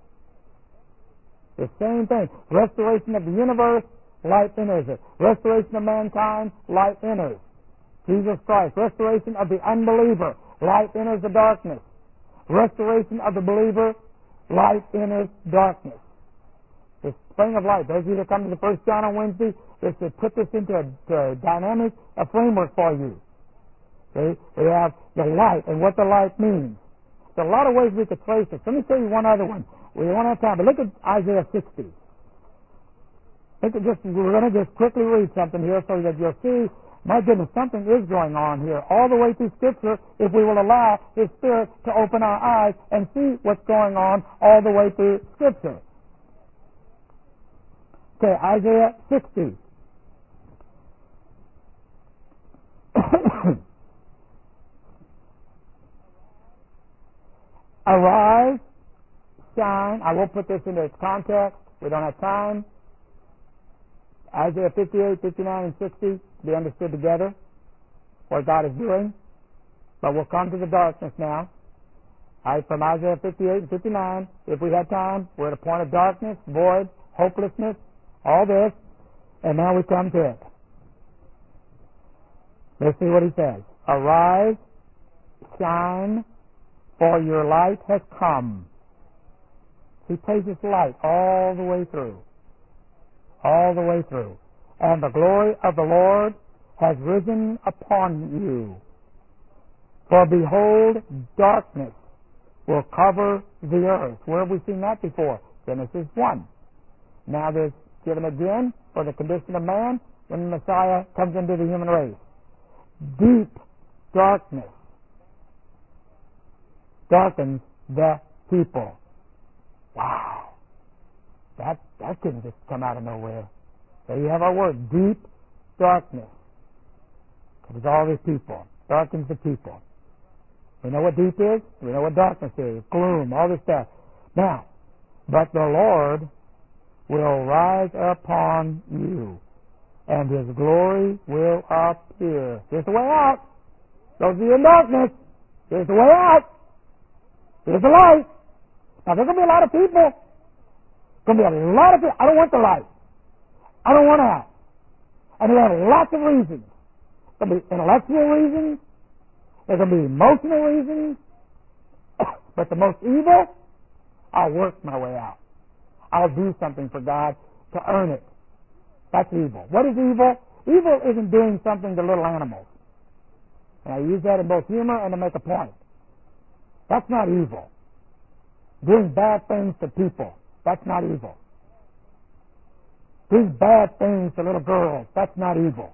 The same thing. Restoration of the universe, light enters it. Restoration of mankind, light enters. Jesus Christ. Restoration of the unbeliever, light enters the darkness. Restoration of the believer, light enters darkness. The spring of light. Those of you that come to the First John on Wednesday, is to put this into a, a dynamic, a framework for you. See? We have the light and what the light means. There's a lot of ways we could trace this. Let me show you one other one. We don't have time, but look at Isaiah sixty. Look at just, we're going to just quickly read something here so that you'll see, my goodness, something is going on here all the way through Scripture if we will allow His Spirit to open our eyes and see what's going on all the way through Scripture. Okay, Isaiah sixty. Arise, shine. I will put this into its context. We don't have time. Isaiah fifty-eight, fifty-nine, and sixty be understood together, what God is doing. But we'll come to the darkness now. Right, from Isaiah fifty-eight and fifty-nine, if we had time, we're at a point of darkness, void, hopelessness, all this, and now we come to it. Let's see what he says. Arise, shine, for your light has come. He plays his light all the way through. All the way through. And the glory of the Lord has risen upon you. For behold, darkness will cover the earth. Where have we seen that before? Genesis one. Now there's given again for the condition of man when the Messiah comes into the human race. Deep darkness darkens the people. Wow. That, that couldn't just come out of nowhere. There you have our word, deep darkness. It is all these people. Darkens the people. We know what deep is. We know what darkness is. Gloom, all this stuff. Now, but the Lord will rise upon you, and His glory will appear. Here's the way out. Those of you in darkness, here's the way out. Here's the light. Now, there's going to be a lot of people. There's going to be a lot of people. I don't want the light. I don't want out. And there are lots of reasons. There's going to be intellectual reasons. There's going to be emotional reasons. But the most evil, I'll work my way out. I'll do something for God to earn it. That's evil. What is evil? Evil isn't doing something to little animals. And I use that in both humor and to make a point. That's not evil. Doing bad things to people, that's not evil. Doing bad things to little girls, that's not evil.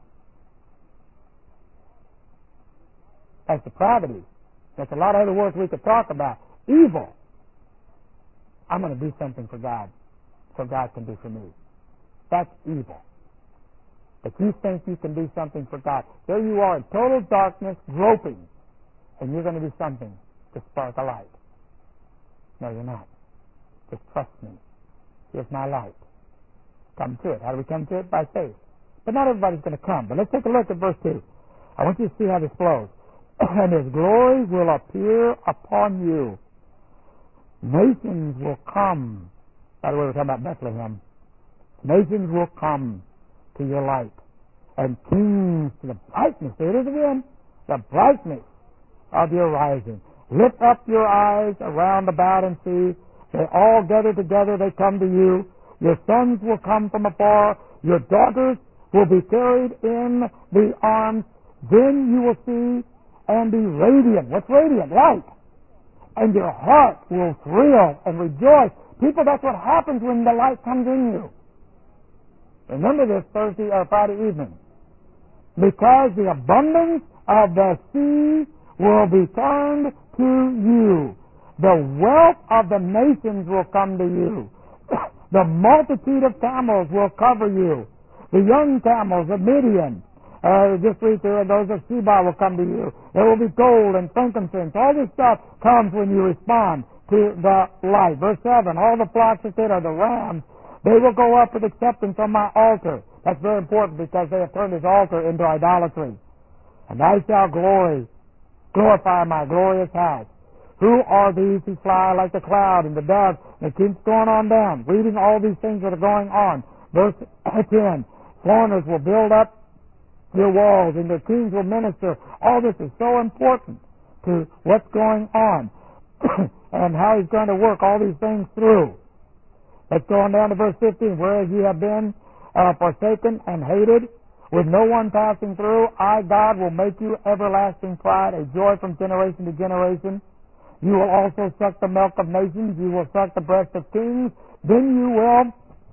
That's depravity. There's a lot of other words we could talk about. Evil. I'm going to do something for God so God can do for me. That's evil. But you think you can do something for God. There you are in total darkness, groping, and you're going to do something to spark a light. No, you're not. Just trust me. Here's my light. Come to it. How do we come to it? By faith. But not everybody's going to come. But let's take a look at verse two. I want you to see how this flows. and His glory will appear upon you. Nations will come. By the way, we're talking about Bethlehem. Nations will come to your light, and kings to the brightness. There it is again. The brightness of your rising. Lift up your eyes around about and see. They all gather together. They come to you. Your sons will come from afar. Your daughters will be carried in the arms. Then you will see and be radiant. What's radiant? Light. And your heart will thrill and rejoice. People, that's what happens when the light comes in you. Remember this Thursday or Friday evening. Because the abundance of the sea will be turned to you. The wealth of the nations will come to you. The multitude of camels will cover you. The young camels of Midian, uh, this week there are those of Sheba will come to you. There will be gold and frankincense. All this stuff comes when you respond to the light. Verse seven, all the flocks that are the rams, they will go up with acceptance on my altar. That's very important because they have turned His altar into idolatry. And I shall glory, glorify my glorious house. Who are these who fly like the cloud and the dove? And it keeps going on down, reading all these things that are going on. Verse ten, foreigners will build up your walls and your kings will minister. All this is so important to what's going on and how He's going to work all these things through. Let's go on down to verse fifteen. Whereas ye have been uh, forsaken and hated, with no one passing through, I, God, will make you everlasting pride, a joy from generation to generation. You will also suck the milk of nations. You will suck the breast of kings. Then you will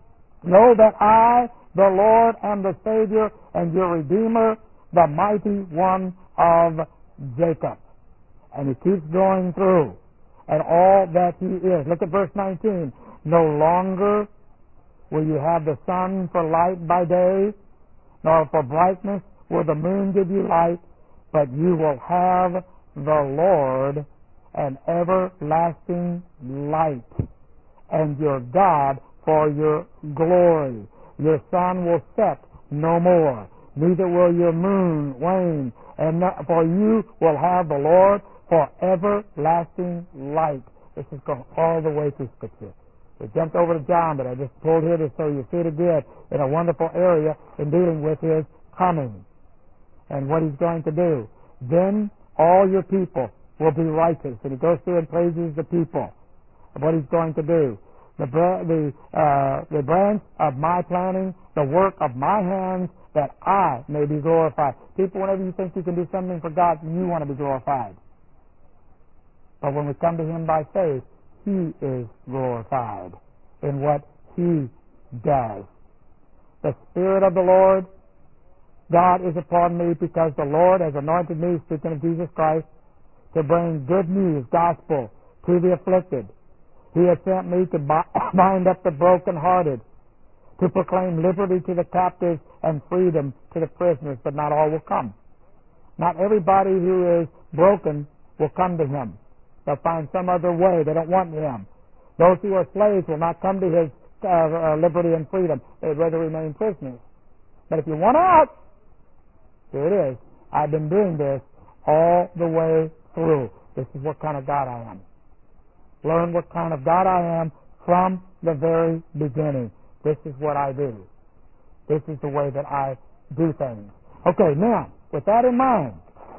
know that I, the Lord, am the Savior and your Redeemer, the mighty one of Jacob. And He keeps going through. And all that He is. Look at verse nineteen. No longer will you have the sun for light by day, nor for brightness will the moon give you light, but you will have the Lord an everlasting light, and your God for your glory. Your sun will set no more, neither will your moon wane, and not, for you will have the Lord for everlasting light. This is going all the way through Scripture. We jumped over to John, but I just pulled here to so you see it again in a wonderful area in dealing with His coming and what He's going to do. Then all your people will be righteous. And He goes through and praises the people of what He's going to do. The, the, uh, the branch of my planting, the work of my hands, that I may be glorified. People, whenever you think you can do something for God, you want to be glorified. But when we come to Him by faith, He is glorified in what He does. The Spirit of the Lord, God is upon me because the Lord has anointed me, speaking of Jesus Christ, to bring good news, gospel, to the afflicted. He has sent me to bind up the brokenhearted, to proclaim liberty to the captives and freedom to the prisoners, but not all will come. Not everybody who is broken will come to Him. They'll find some other way. They don't want Him. Those who are slaves will not come to His uh, uh, liberty and freedom. They'd rather remain prisoners. But if you want out, here it is. I've been doing this all the way through. This is what kind of God I am. Learn what kind of God I am from the very beginning. This is what I do. This is the way that I do things. Okay, now, with that in mind,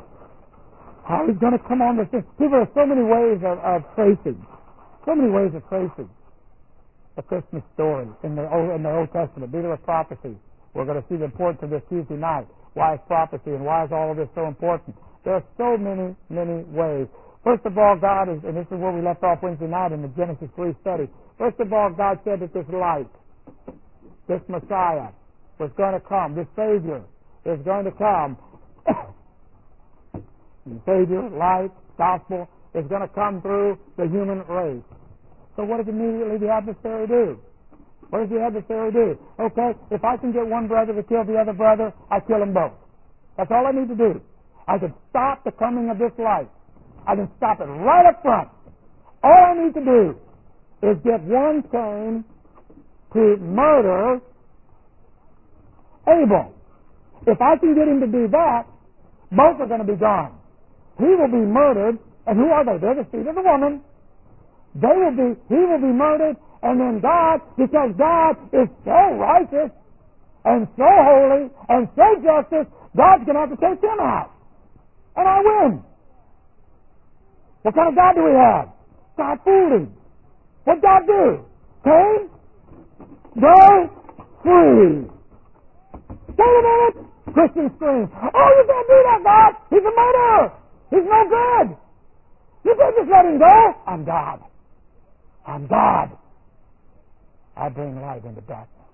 how He's going to come on this thing. See, there are so many ways of, of tracing, so many ways of tracing the Christmas story in the Old, in the Old Testament. These are prophecy. We're going to see the importance of this Tuesday night. Why is prophecy and why is all of this so important? There are so many, many ways. First of all, God is, and this is where we left off Wednesday night in the Genesis three study. First of all, God said that this light, this Messiah, was going to come. This Savior is going to come. The Savior, light, gospel, is going to come through the human race. So what does immediately the adversary do? What does the adversary do? Okay, if I can get one brother to kill the other brother, I kill them both. That's all I need to do. I can stop the coming of this light. I can stop it right up front. All I need to do is get one Cain to murder Abel. If I can get him to do that, both are going to be gone. he will be murdered. And who are they? They're the seed of the woman. They will be, he will be murdered, and then God, because God is so righteous and so holy and so justice, God's going to have to take him out. And I win. What kind of God do we have? God fooled him. What God do? Cain, go free. Wait a minute. Christians scream, oh, you can't do that, God. He's a murderer. He's no good. You can't just let him go. I'm God. I'm God. I bring light into darkness.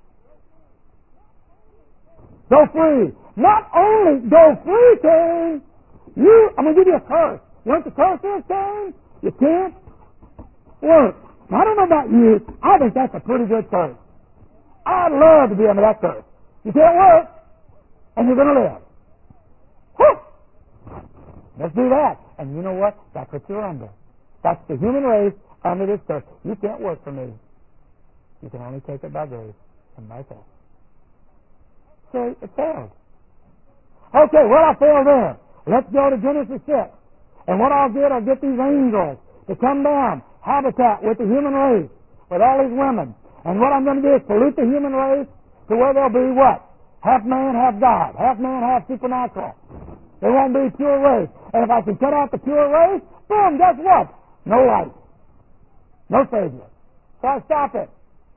Go free. Not only go free, Cain, you, I'm going to give you a curse. You want the curse is, Cain? You can't work. Now, I don't know about you. I think that's a pretty good curse. I'd love to be under that curse. You can't work, and you're going to live. Whew. Let's do that. And you know what? That's what you're under. That's the human race under this curse. You can't work for me. You can only take it by grace and by faith. So it failed. Okay, well, I failed there. Let's go to Genesis six. And what I'll get, I'll get these angels to come down, habitat with the human race, with all these women. And what I'm going to do is pollute the human race to where they'll be what? Half man, half God. Half man, half supernatural. They won't be pure race. And if I can cut out the pure race, boom, guess what? No light. No Savior. So I stop it.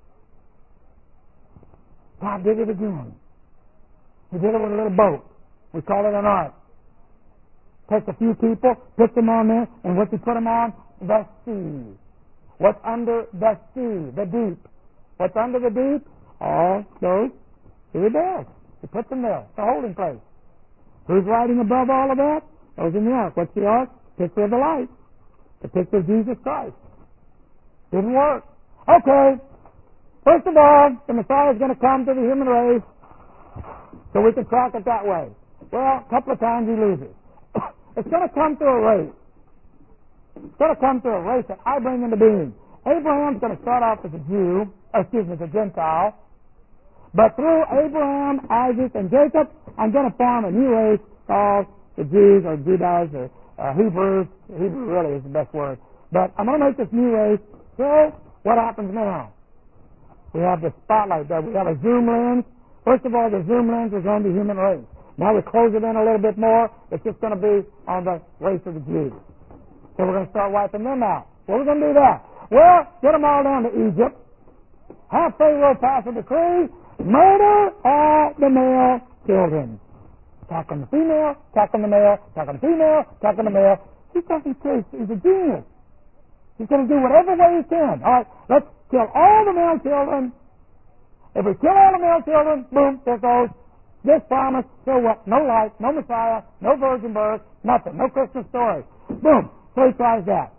God did it again. He did it with a little boat. We call it an ark. Takes a few people, puts them on there, and what's he put them on? The sea. What's under the sea? The deep. What's under the deep? All goes to the dead. He puts them there. It's a holding place. Who's riding above all of that? Those in the ark. What's the ark? Picture of the light. The picture of Jesus Christ. Didn't work. Okay. First of all, the Messiah is going to come to the human race so we can track it that way. Well, a couple of times he loses. It's going to come through a race. It's going to come through a race that I bring into being. Abraham's going to start off as a Jew, excuse me, as a Gentile. But through Abraham, Isaac, and Jacob, I'm going to form a new race called the Jews or Judeans or uh, Hebrews. Hebrew really is the best word. But I'm going to make this new race. So what happens now? We have the spotlight there. We have a zoom lens. First of all, the zoom lens is on the human race. Now we close it in a little bit more. It's just going to be on the race of the Jews. So we're going to start wiping them out. Well, we're going to do that. Well, get them all down to Egypt. Have Pharaoh pass a decree. Murder all the male children. Attack on the female, attack on the male, attack on the female, attack on the male. He's talking crazy. He's a genius. He's going to do whatever way he can. All right, let's kill all the male children. If we kill all the male children, boom, there goes this promise. So what? No light, no Messiah, no virgin birth, nothing, no Christmas story. Boom. So he tries that.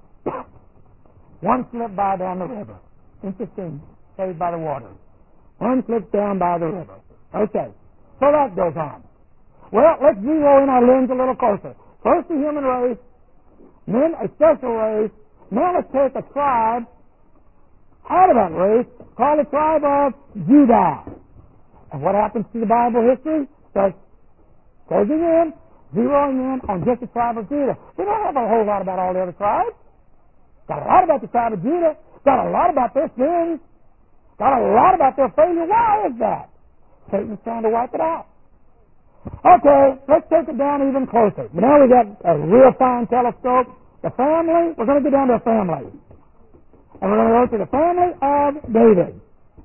One slipped by down the river. Interesting. Saved by the water. One slips down by the river. Okay. So that goes on. Well, let's zero in our lens a little closer. First the human race, then a special race. Now let's take a tribe out of that race called the tribe of Judah. And what happens to the Bible history? Starts closing in, zeroing in on just the tribe of Judah. We don't have a whole lot about all the other tribes. Got a lot about the tribe of Judah. Got a lot about their sins. Got a lot about their failure. Why is that? Satan's trying to wipe it out. Okay, let's take it down even closer. Now we got a real fine telescope. The family, we're going to get down to a family. And we're going to go to the family of David.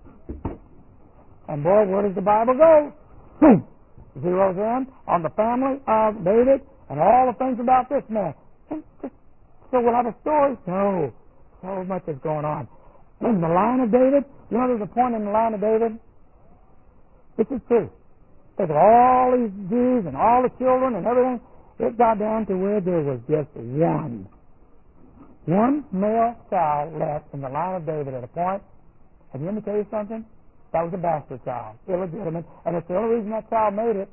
And boy, where does the Bible go? Boom! Zeroes in on the family of David and all the things about this man. So we'll have a story? No. So much is going on. In the line of David, you know there's a point in the line of David? This is true. Think of all these Jews and all the children and everything. It got down to where there was just one. One male child left in the line of David at a point. And let me tell you something? That was a bastard child. Illegitimate. And it's the only reason that child made it.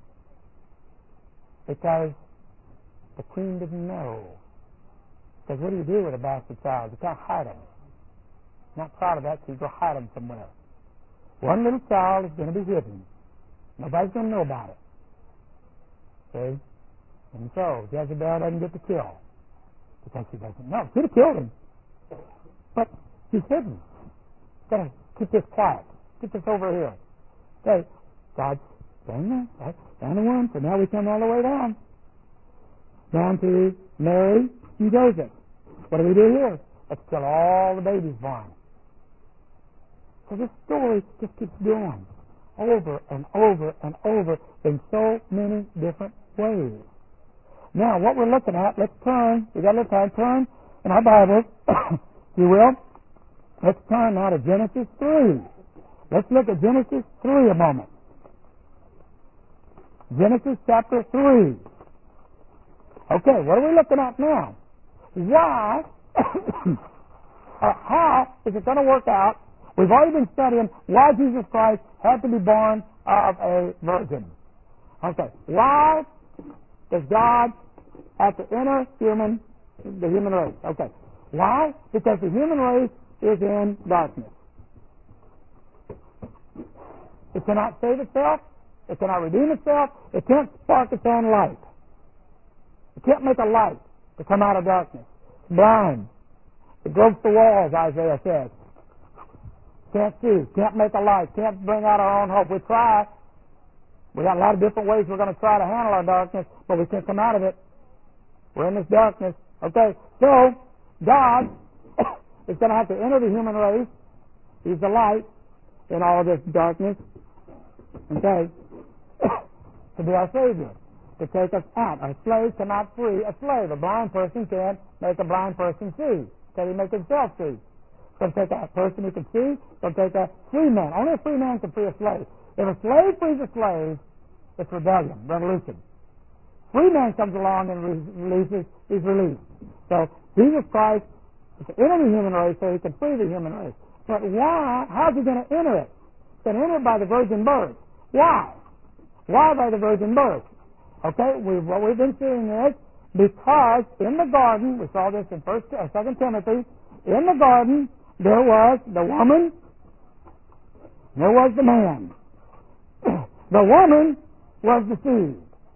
Because the queen didn't know. Because what do you do with a bastard child? You can't hide him. Not proud of that, so you go hide him somewhere. One little child is going to be hidden. Nobody's going to know about it. See? And so Jezebel doesn't get to kill because she doesn't know. She'd have killed him, but he's hidden. Gotta keep this quiet. Get this over here. Okay, God's saying that. Right? Down to one. So now we come all the way down. Down to Mary and Joseph. What do we do here? Let's kill all the babies born. So this story just keeps going over and over and over in so many different ways. Now, what we're looking at, let's turn. We got a little time. Turn in our Bibles, if you will. Let's turn now to Genesis three. Let's look at Genesis three a moment. Genesis chapter three. Okay, what are we looking at now? Why, or how is it going to work out? We've already been studying why Jesus Christ had to be born of a virgin. Okay, why does God have to enter human, the human race? Okay, why? Because the human race is in darkness. It cannot save itself. It cannot redeem itself. It can't spark its own light. It can't make a light to come out of darkness. It's blind. It gropes the walls, Isaiah says. Can't see. Can't make a light. Can't bring out our own hope. We try. We got a lot of different ways we're going to try to handle our darkness, but we can't come out of it. We're in this darkness. Okay, so God is going to have to enter the human race. He's the light in all of this darkness. Okay, to be our Savior, to take us out. A slave cannot free a slave. A blind person can't make a blind person see. Can he make himself see? It's going to take a person who can see. It's going to take a free man. Only a free man can free a slave. If a slave frees a slave, it's rebellion, revolution. Free man comes along and releases, he's released. So Jesus Christ is to enter the human race so he can free the human race. But why? How's he going to enter it? He's going to enter it by the virgin birth. Why? Why by the virgin birth? Okay, we what we've been seeing is because in the garden, we saw this in First or Second Timothy, in the garden there was the woman, there was the man. The woman was the seed.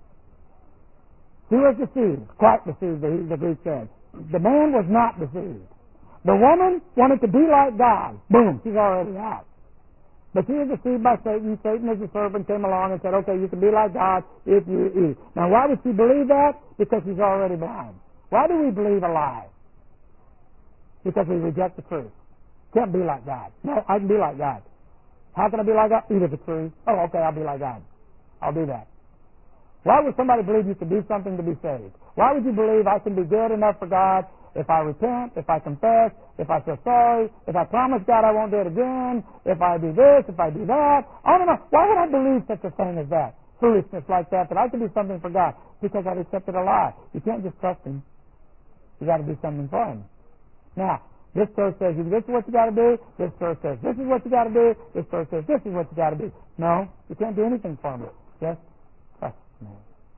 She was the seed, quite the seed, the, the Greek says. The man was not the seed. The woman wanted to be like God. Boom, she's already out. But she is deceived by Satan. Satan as a serpent came along and said, okay, you can be like God if you eat. Now, why would she believe that? Because she's already blind. Why do we believe a lie? Because we reject the truth. Can't be like God. No, I can be like God. How can I be like God? Eat of the tree. Oh, okay, I'll be like God. I'll do that. Why would somebody believe you can do something to be saved? Why would you believe I can be good enough for God if I repent, if I confess, if I feel sorry, if I promise God I won't do it again, if I do this, if I do that? I don't know. Why would I believe such a thing as that? Foolishness like that, that I can do something for God because I've accepted a lie. You can't just trust Him. You got to do something for Him. Now, this verse says this is what you got to do. This verse says this is what you got to do. This verse says this is what you got to do. No, you can't do anything for me. Just trust me.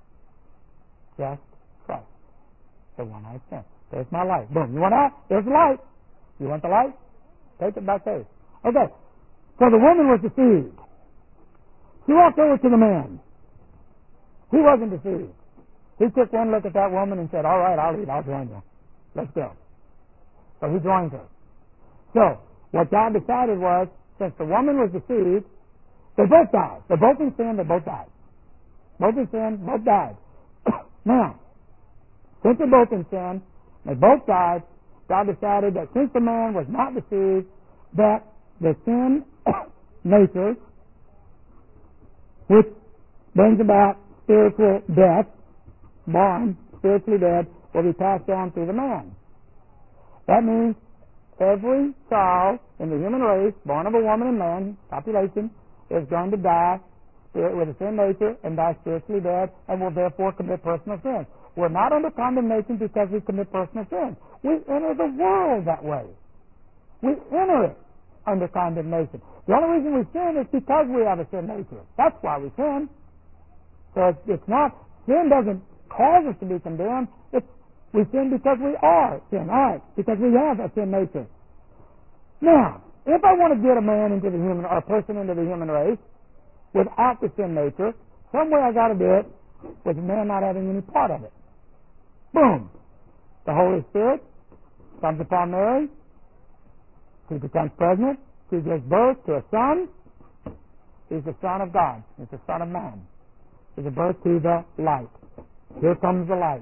Just trust the one I sent. There's my light. Boom. You want that? There's the light. You want the light? Take it by faith. Okay. So the woman was deceived. She walked over to the man. He wasn't deceived. He took one look at that woman and said, all right, I'll eat. I'll join you. Let's go. So he joined her. So what God decided was, since the woman was deceived, they both died. They're both in sin. They both died. Both in sin. Both died. Now, since they're both in sin, they both died, God decided that since the man was not deceived, that the sin nature, which brings about spiritual death, born spiritually dead, will be passed on through the man. That means every child in the human race, born of a woman and man, population, is going to die with a sin nature and die spiritually dead and will therefore commit personal sin. We're not under condemnation because we commit personal sin. We enter the world that way. We enter it under condemnation. The only reason we sin is because we have a sin nature. That's why we sin. So it's, it's not, sin doesn't cause us to be condemned. It's, we sin because we are sin. All right, because we have a sin nature. Now, if I want to get a man into the human, or a person into the human race without the sin nature, some way I got to do it. with man not having any part of it. Boom! The Holy Spirit comes upon Mary. She becomes pregnant. She gives birth to a son. He's the Son of God. He's the Son of Man. He's a birth to the light. Here comes the light.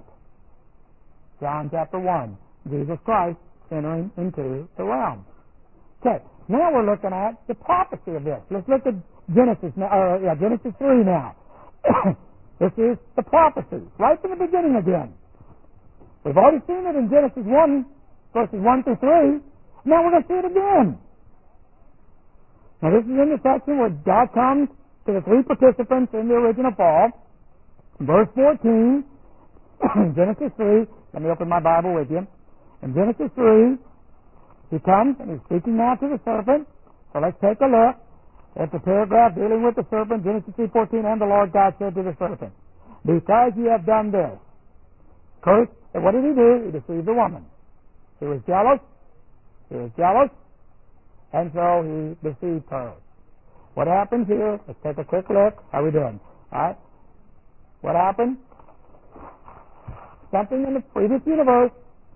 John chapter one. Jesus Christ entering into the realm. Okay, now we're looking at the prophecy of this. Let's look at Genesis now, uh, yeah, Genesis three now. This is the prophecy, right from the beginning again. We've already seen it in Genesis one, verses one through three. Now we're going to see it again. Now this is in the section where God comes to the three participants in the original fall. Verse fourteen, Genesis three. Let me open my Bible with you. In Genesis three, he comes and he's speaking now to the serpent. So let's take a look at the paragraph dealing with the serpent. Genesis three fourteen, and the Lord God said to the serpent, because you have done this, cursed. And what did he do? He deceived the woman. He was jealous. He was jealous. And so he deceived her. What happened here? Let's take a quick look. How are we doing? All right. What happened? Something in the previous universe.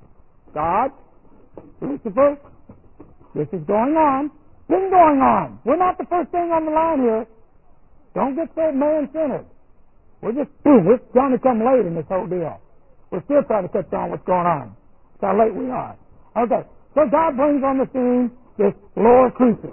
God, Lucifer, this is going on. Been going on. We're not the first thing on the line here. Don't get so man-centered. We're just, we're trying to come late in this whole deal. We're still trying to catch on what's going on. That's how late we are. Okay, so God brings on the scene this lower creature.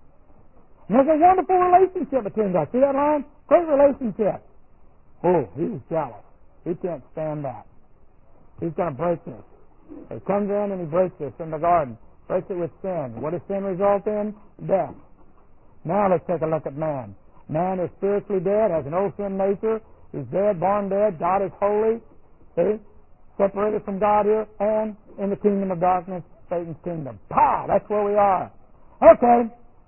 And there's a wonderful relationship between us. See that line? Great relationship. Oh, he was jealous. He can't stand that. He's going to break this. He comes in and he breaks this in the garden. Breaks it with sin. What does sin result in? Death. Now let's take a look at man. Man is spiritually dead, has an old sin nature. He's dead, born dead. God is holy. See? Separated from God here, and in the kingdom of darkness, Satan's kingdom. Pow! That's where we are. Okay.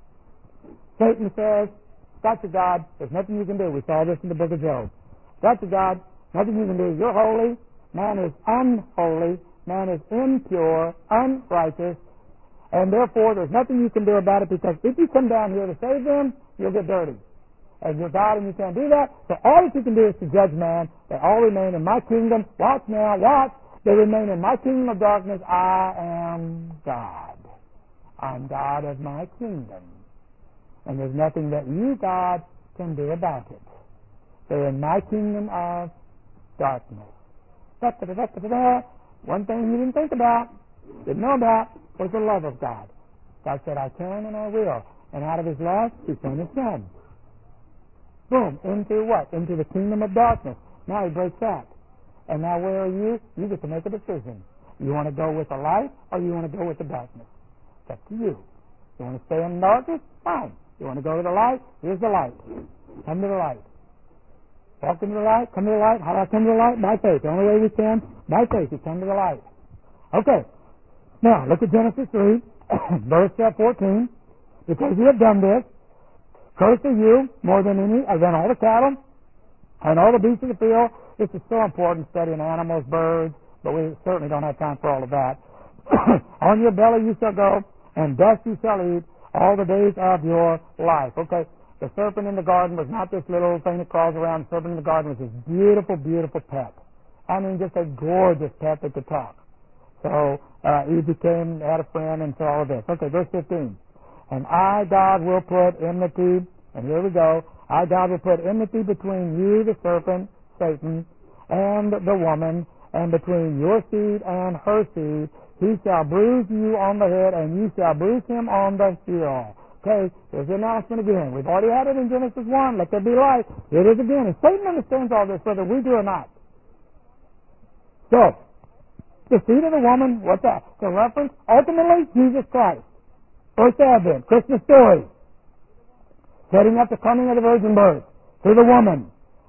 Satan says, got you, God. There's nothing you can do. We saw this in the book of Job. Got you, God. Nothing you can do. You're holy. Man is unholy. Man is impure, unrighteous. And therefore, there's nothing you can do about it, because if you come down here to save them, you'll get dirty. And you're God and you can't do that. So all that you can do is to judge man. They all remain in my kingdom. Watch now, watch. They remain in my kingdom of darkness. I am God. I'm God of my kingdom. And there's nothing that you, God, can do about it. They're in my kingdom of darkness. Da-da-da-da-da-da. One thing you didn't think about, didn't know about, was the love of God. God said, I can and I will. And out of his love, he sent his son. Boom, into what? Into the kingdom of darkness. Now he breaks that. And now where are you? You get to make a decision. You want to go with the light, or you want to go with the darkness? It's up to you. You want to stay in darkness? Fine. You want to go to the light? Here's the light. Come to the light. Walk into the light. Come to the light. How do I come to the light? By faith. The only way we can, by faith, you come to the light. Okay. Now, look at Genesis three, verse fourteen. Because you have done this, cursed are you more than any, than all the cattle and all the beasts of the field. This is so important, studying animals, birds, but we certainly don't have time for all of that. On your belly you shall go, and dust you shall eat all the days of your life. Okay, the serpent in the garden was not this little thing that crawls around. The serpent in the garden was this beautiful, beautiful pet. I mean, just a gorgeous pet that could talk. So uh, he became, had a friend, and so all of this. Okay, verse fifteen. And I, God, will put enmity, and here we go, I, God, will put enmity between you, the serpent, Satan, and the woman, and between your seed and her seed. He shall bruise you on the head, and you shall bruise him on the heel. Okay, here's the announcement again. We've already had it in Genesis one. Let there be light. Here it is again. And Satan understands all this, whether we do or not. So, the seed of the woman, what's that? The reference, ultimately, Jesus Christ. First Advent, Christmas story. Setting up the coming of the virgin birth through the woman.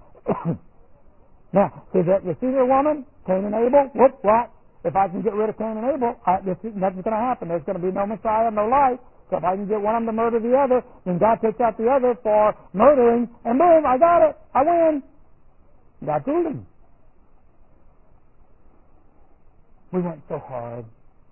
Now, see that you see the woman, Cain and Abel. Whoop, what? If I can get rid of Cain and Abel, I, this, nothing's going to happen. There's going to be no Messiah, no life. So if I can get one of them to murder the other, then God takes out the other for murdering, and boom, I got it. I win. God fooled him. We went so hard.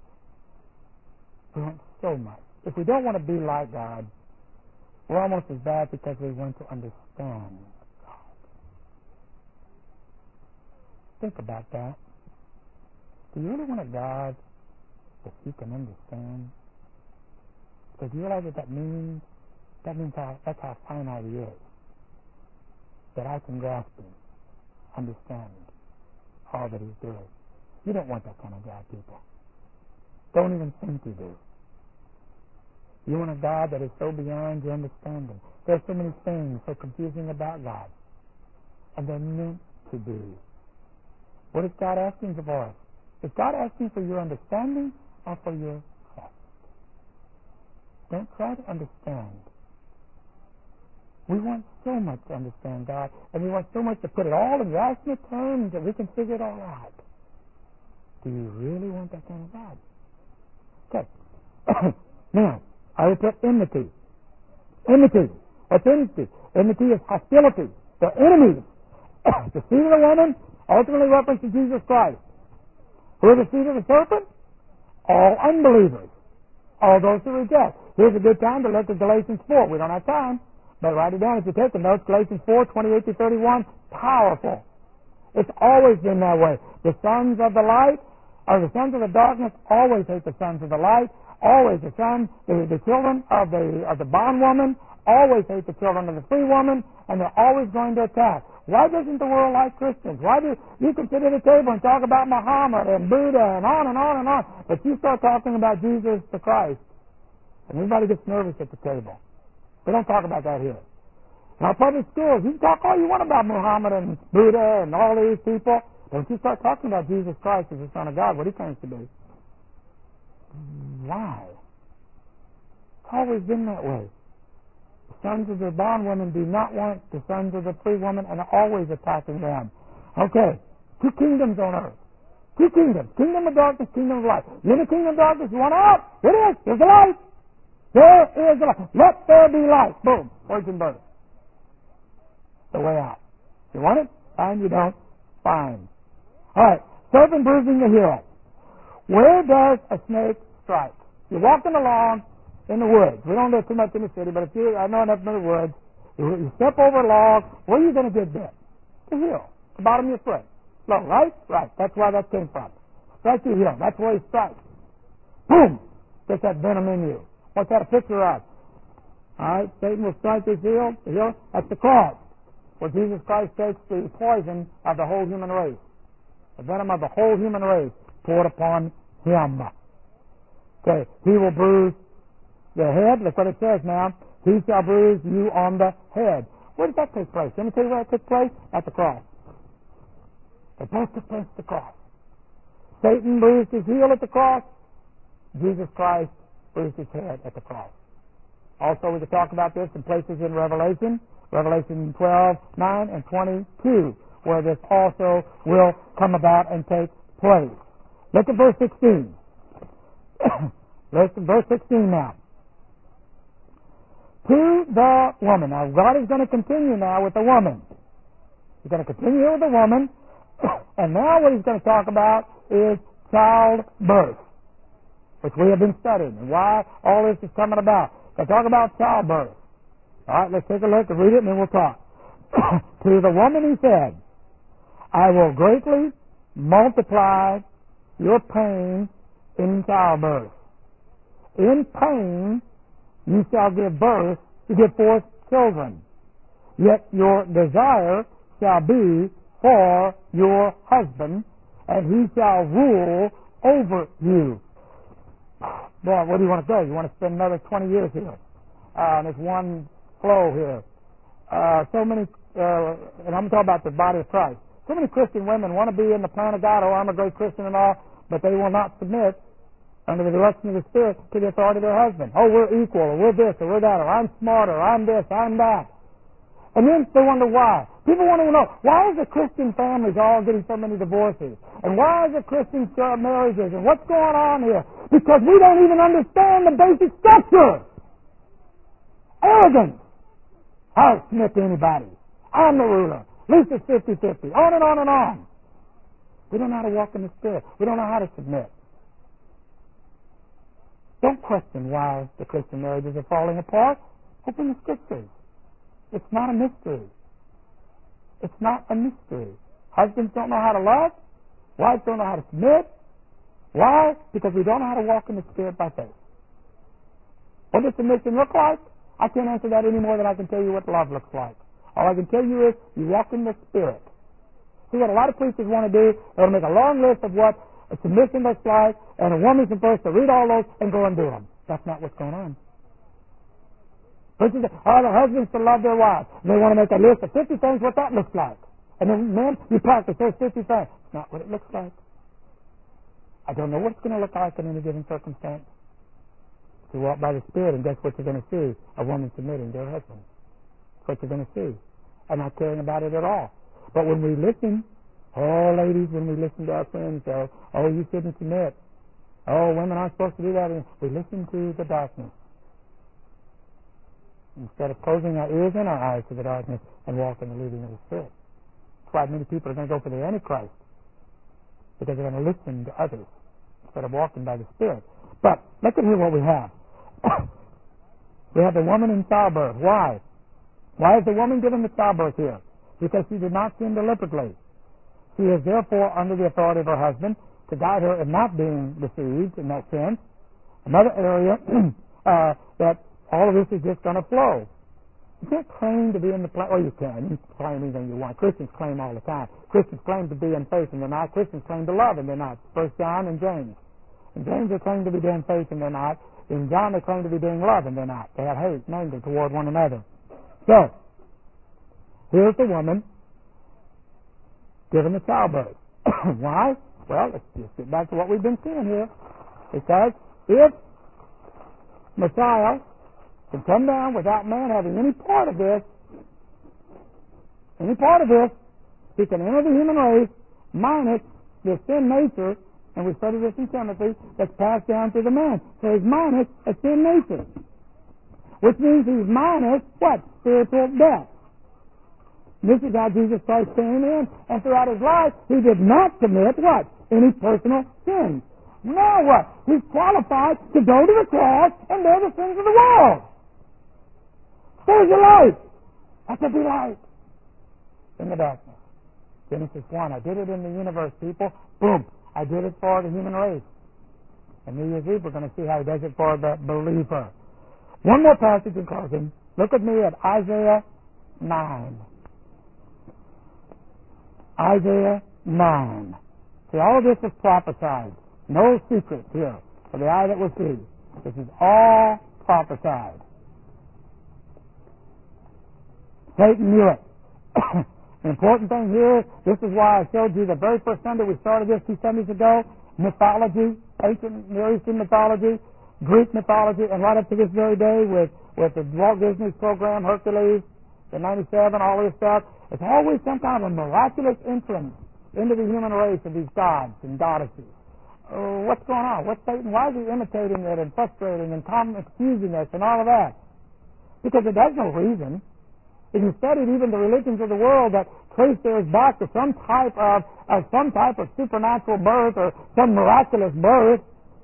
We went so much. If we don't want to be like God, we're almost as bad because we want to understand God. think about that. Do you really want a God that you can understand? Because you realize what that means? That means how, that's how finite He is. That I can grasp Him, understand all that He's doing. You don't want that kind of God, people. Don't even think you do. You want a God that is so beyond your understanding. There are so many things so confusing about God. And they're meant to be. What is God asking for us? Is God asking for your understanding or for your trust? Don't try to understand. We want so much to understand God, and we want so much to put it all in rational terms that we can figure it all out. Do you really want that kind of God? Okay. Now, I will put enmity. Enmity. What's enmity? Enmity is hostility. They're enemies. The seed of the woman ultimately references Jesus Christ. Who are the seed of the serpent? All unbelievers. All those who reject. Here's a good time to look at Galatians four. We don't have time, but write it down if you take the notes. Galatians four, twenty-eight to thirty-one. Powerful. It's always been that way. The sons of the light, or the sons of the darkness, always hate the sons of the light. Always the sons, the, the children of the of the bondwoman, always hate the children of the free woman, and they're always going to attack. Why doesn't the world like Christians? Why do you can sit at a table and talk about Muhammad and Buddha and on and on and on, but you start talking about Jesus the Christ, and everybody gets nervous at the table. We don't talk about that here. In our public schools, you can talk all you want about Muhammad and Buddha and all these people, but once you start talking about Jesus Christ as the Son of God, what He claims to be, why? It's always been that way. The sons of the bondwoman do not want the sons of the free woman and are always attacking them. Okay, two kingdoms on earth. Two kingdoms. Kingdom of darkness, kingdom of light. You're in the kingdom of darkness, you want out? It is. There's the light. There is the light. Let there be light. Boom. Virgin birth. The way out. You want it? Fine. You don't? Fine. All right. Serpent bruising the heel. Where does a snake strike? You're walking along in the woods. We don't live too much in the city, but if you, I know enough in the woods, you, you step over a log, where are you going to get bit? The heel, the bottom of your foot. Low, right? Right. That's where that came from. Strike your heel. That's where he strikes. Boom! Gets that venom in you. What's that a picture of? All right, Satan will strike his heel. The heel. That's the cross, where Jesus Christ takes the poison of the whole human race, the venom of the whole human race, poured upon Him. Okay, He will bruise the head. Look what it says now. He shall bruise you on the head. Where did that take place? Let me tell you where it took place. At the cross. It both took place at the cross. Satan bruised his heel at the cross. Jesus Christ bruised his head at the cross. Also, we could talk about this in places in Revelation. Revelation twelve, nine, and twenty-two, where this also will come about and take place. Look at verse sixteen. Look at verse sixteen now. To the woman. Now, God is going to continue now with the woman. He's going to continue with the woman. And now what He's going to talk about is childbirth, which we have been studying, and why all this is coming about. He'll talk about childbirth. All right, let's take a look and read it, and then we'll talk. To the woman He said, I will greatly multiply your pain in childbirth. In pain you shall give birth to give forth children. Yet your desire shall be for your husband, and he shall rule over you. Boy, what do you want to say? You want to spend another twenty years here uh, on this one flow here. Uh, so many, uh, and I'm talking about the body of Christ. So many Christian women want to be in the plan of God. Oh, I'm a great Christian and all, but they will not submit under the direction of the Spirit to the authority of their husband. Oh, we're equal, or we're this, or we're that, or I'm smarter, or I'm this, I'm that. And then they wonder why. People want to know, why is the Christian families all getting so many divorces? And why is the Christian marriages? And what's going on here? Because we don't even understand the basic structure. Arrogance. I'll submit to anybody. I'm the ruler. At least it's fifty-fifty. On and on and on. We don't know how to walk in the Spirit. We don't know how to submit. Don't question why the Christian marriages are falling apart. Open the Scriptures. It's not a mystery. It's not a mystery. Husbands don't know how to love. Wives don't know how to submit. Why? Because we don't know how to walk in the Spirit by faith. What does submission look like? I can't answer that any more than I can tell you what love looks like. All I can tell you is you walk in the Spirit. See, what a lot of preachers want to do, they want to make a long list of what a submission looks like, and a woman's supposed to read all those and go and do them. That's not what's going on. Preachers say, oh, the husbands to love their wives. And they want to make a list of fifty things what that looks like. And then, men, you practice those fifty things. It's not what it looks like. I don't know what it's going to look like in any given circumstance. You walk by the Spirit, and guess what you're going to see? A woman submitting to her husband. That's what you're going to see. And not caring about it at all. But when we listen, oh, ladies, when we listen to our friends, so, oh, you shouldn't submit. Oh, women aren't supposed to do that. And we listen to the darkness instead of closing our ears and our eyes to the darkness and walk in the leading of the Spirit. That's why many people are going to go for the Antichrist, because they're going to listen to others instead of walking by the Spirit. But look at here what we have. We have the woman in childbirth. Why? Why is the woman given the childbirth here? Because she did not sin deliberately. She is therefore under the authority of her husband to guide her in not being deceived in that sense. Another area uh, that all of this is just going to flow. You can't claim to be in the place. Oh, you can. You can claim anything you want. Christians claim all the time. Christians claim to be in faith and they're not. Christians claim to love and they're not. First John and James. In James they claim to be doing faith and they're not. In John they claim to be doing love and they're not. They have hate, namely, toward one another. So, here's the woman given the childbirth. Why? Well, let's just get back to what we've been seeing here. Because if Messiah can come down without man having any part of this, any part of this, he can enter the human race minus the sin nature, and we studied this in Timothy, that's passed down to the man. So he's minus a sin nature, which means he's minus what? Spiritual death. This is how Jesus Christ came in, and throughout his life, he did not commit what? Any personal sins. Now what? He's qualified to go to the cross and bear the sins of the world. There's your light. That's a delight in the darkness. Genesis one, I did it in the universe, people. Boom. I did it for the human race. And New Year's Eve, we're going to see how he does it for the believer. One more passage in closing. Look with me at Isaiah nine. Isaiah nine. See, all of this is prophesied. No secret here for the eye that will see. This is all prophesied. Satan knew it. The important thing here, this is why I showed you the very first Sunday we started this two Sundays ago, mythology, ancient Near Eastern mythology, Greek mythology, and right up to this very day with, with the Walt Disney program, Hercules, the ninety-seven, all this stuff. It's always some kind of a miraculous entrance into the human race of these gods and goddesses. Uh, what's going on? What's Satan? Why is he imitating it and frustrating and confusing us and all of that? Because it has no reason. If you studied even the religions of the world that trace theirs back to some type of, of some type of supernatural birth or some miraculous birth,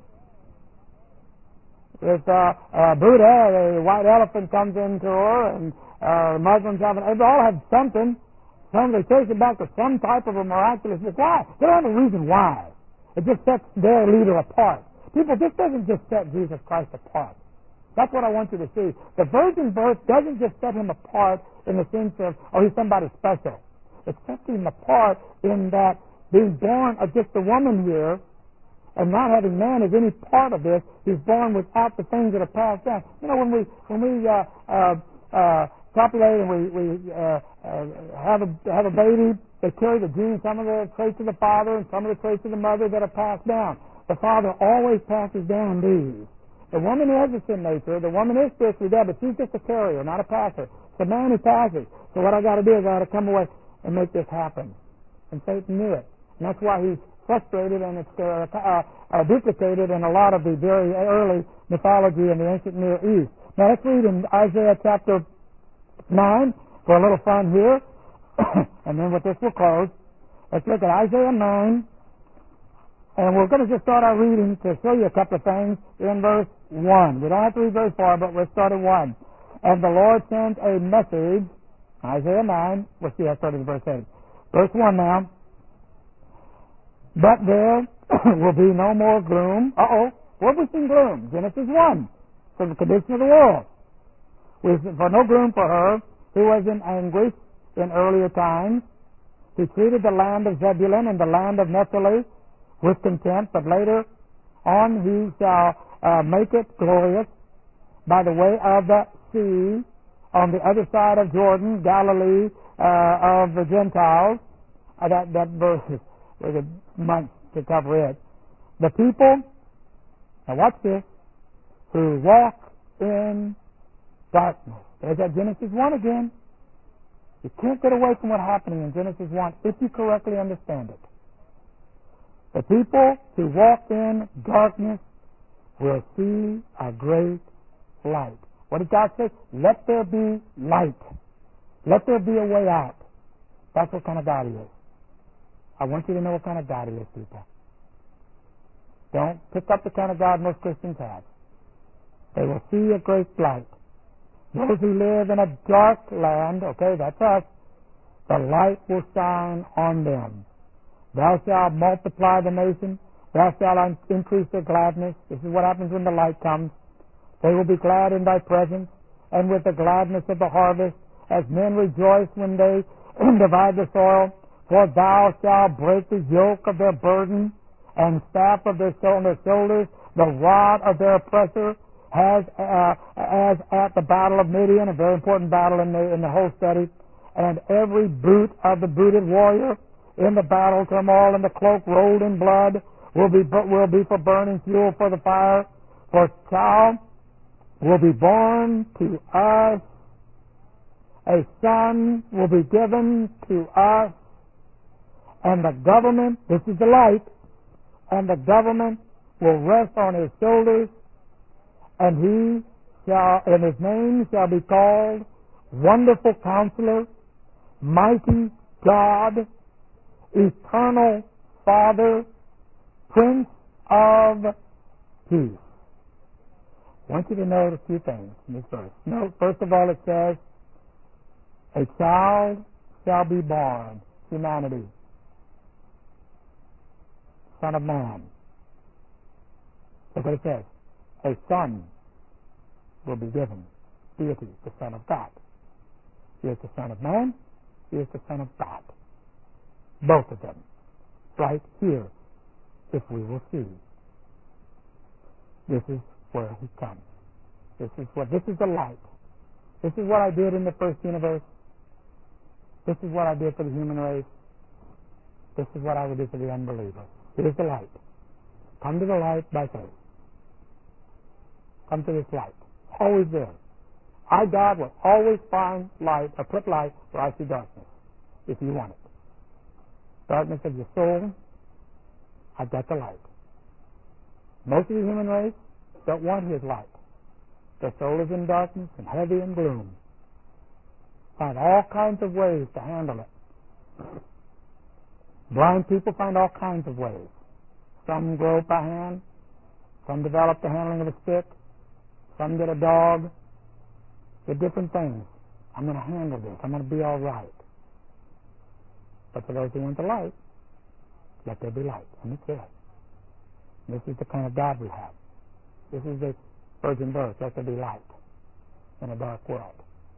with uh, uh, Buddha, the white elephant comes into her, and uh, Muslims have, an, they all have something. Some they trace it back to some type of a miraculous. Why? They don't have a reason why. It just sets their leader apart. People, this doesn't just set Jesus Christ apart. That's what I want you to see. The virgin birth doesn't just set him apart in the sense of, oh, he's somebody special. It sets him apart in that being born of just a woman here and not having man as any part of this, he's born without the things that are passed down. You know, when we when we uh, uh, uh, copulate and we, we uh, uh, have a have a baby, they carry the genes, some of the traits of the father and some of the traits of the mother that are passed down. The father always passes down these. The woman has a sin nature. The woman is spiritually dead, but she's just a carrier, not a passer. It's the man who passes. So what I got to do is I got to come away and make this happen. And Satan knew it. And that's why he's frustrated and it's uh, uh, uh, duplicated in a lot of the very early mythology in the ancient Near East. Now let's read in Isaiah chapter nine for a little fun here. And then with this we'll close. Let's look at Isaiah nine. And we're going to just start our reading to show you a couple of things in verse one. We don't have to read very far, but we'll start at one. And the Lord sent a message, Isaiah nine, we'll see how I started in verse eight. Verse one now. But there will be no more gloom. Uh-oh. Where have we seen gloom? Genesis one. For the condition of the world. We for no gloom for her who was in anguish in earlier times. He treated the land of Zebulun and the land of Naphtali with contempt, but later on he shall uh, make it glorious by the way of the sea on the other side of Jordan, Galilee uh, of the Gentiles. Uh, that, that verse is a month to cover it. The people, now watch this, who walk in darkness. There's that Genesis one again. You can't get away from what's happening in Genesis one if you correctly understand it. The people who walk in darkness will see a great light. What did God say? Let there be light. Let there be a way out. That's what kind of God He is. I want you to know what kind of God He is, people. Don't pick up the kind of God most Christians have. They will see a great light. Those who live in a dark land, okay, that's us, the light will shine on them. Thou shalt multiply the nation. Thou shalt increase their gladness. This is what happens when the light comes. They will be glad in thy presence, and with the gladness of the harvest, as men rejoice when they divide the soil. For thou shalt break the yoke of their burden, and staff of their shoulders, the rod of their oppressor, has uh, as at the battle of Midian, a very important battle in the in the whole study, and every boot of the booted warrior in the battle turmoil and the cloak rolled in blood will be will be for burning fuel for the fire. For child will be born to us, a son will be given to us, and the government, this is the light, and the government will rest on his shoulders, and he shall, and his name shall be called Wonderful Counselor, Mighty God, Eternal Father, Prince of Peace. I want you to note a few things in this verse. Note, first of all, it says, a child shall be born, humanity, Son of Man. Look what it says. A son will be given. Deity, the Son of God. He is the Son of Man. He is the Son of God. Both of them. Right here, if we will see. This is where He comes. This is what. This is the light. This is what I did in the first universe. This is what I did for the human race. This is what I will do for the unbeliever. Here's the light. Come to the light by faith. Come to this light. Always there. I, God, will always find light, or put light where I see darkness, if you want it. Darkness of your soul, I've got the light. Most of the human race don't want His light. Their soul is in darkness and heavy in gloom. Find all kinds of ways to handle it. Blind people find all kinds of ways. Some grope by hand. Some develop the handling of a stick. Some get a dog. Get different things. I'm going to handle this. I'm going to be all right. But for those who want the light, let there be light. And it's there. This is the kind of God we have. This is the virgin birth. Let there be light in a dark world.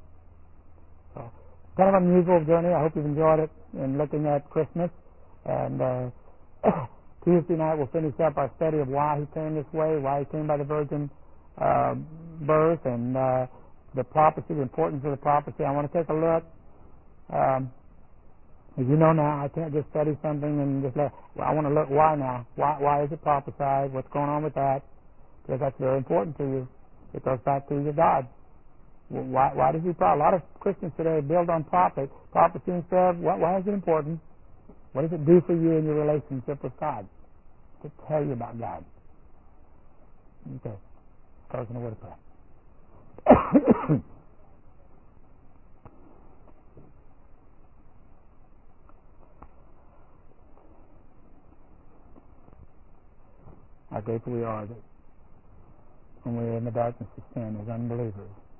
So, kind of an unusual journey. I hope you've enjoyed it in looking at Christmas. And uh, Tuesday night we'll finish up our study of why He came this way, why He came by the virgin uh, birth, and uh, the prophecy, the importance of the prophecy. I want to take a look. Um, as you know now, I can't just study something and just let. Well, I want to look why now. Why, why is it prophesied? What's going on with that? Because that's very important to you. It goes back to your God. Why, why does He prophesy? A lot of Christians today build on prophet, prophecy instead. Why, why is it important? What does it do for you in your relationship with God? To tell you about God. Okay. Closing a word of prayer. How grateful we are that when we are in the darkness of sin as unbelievers,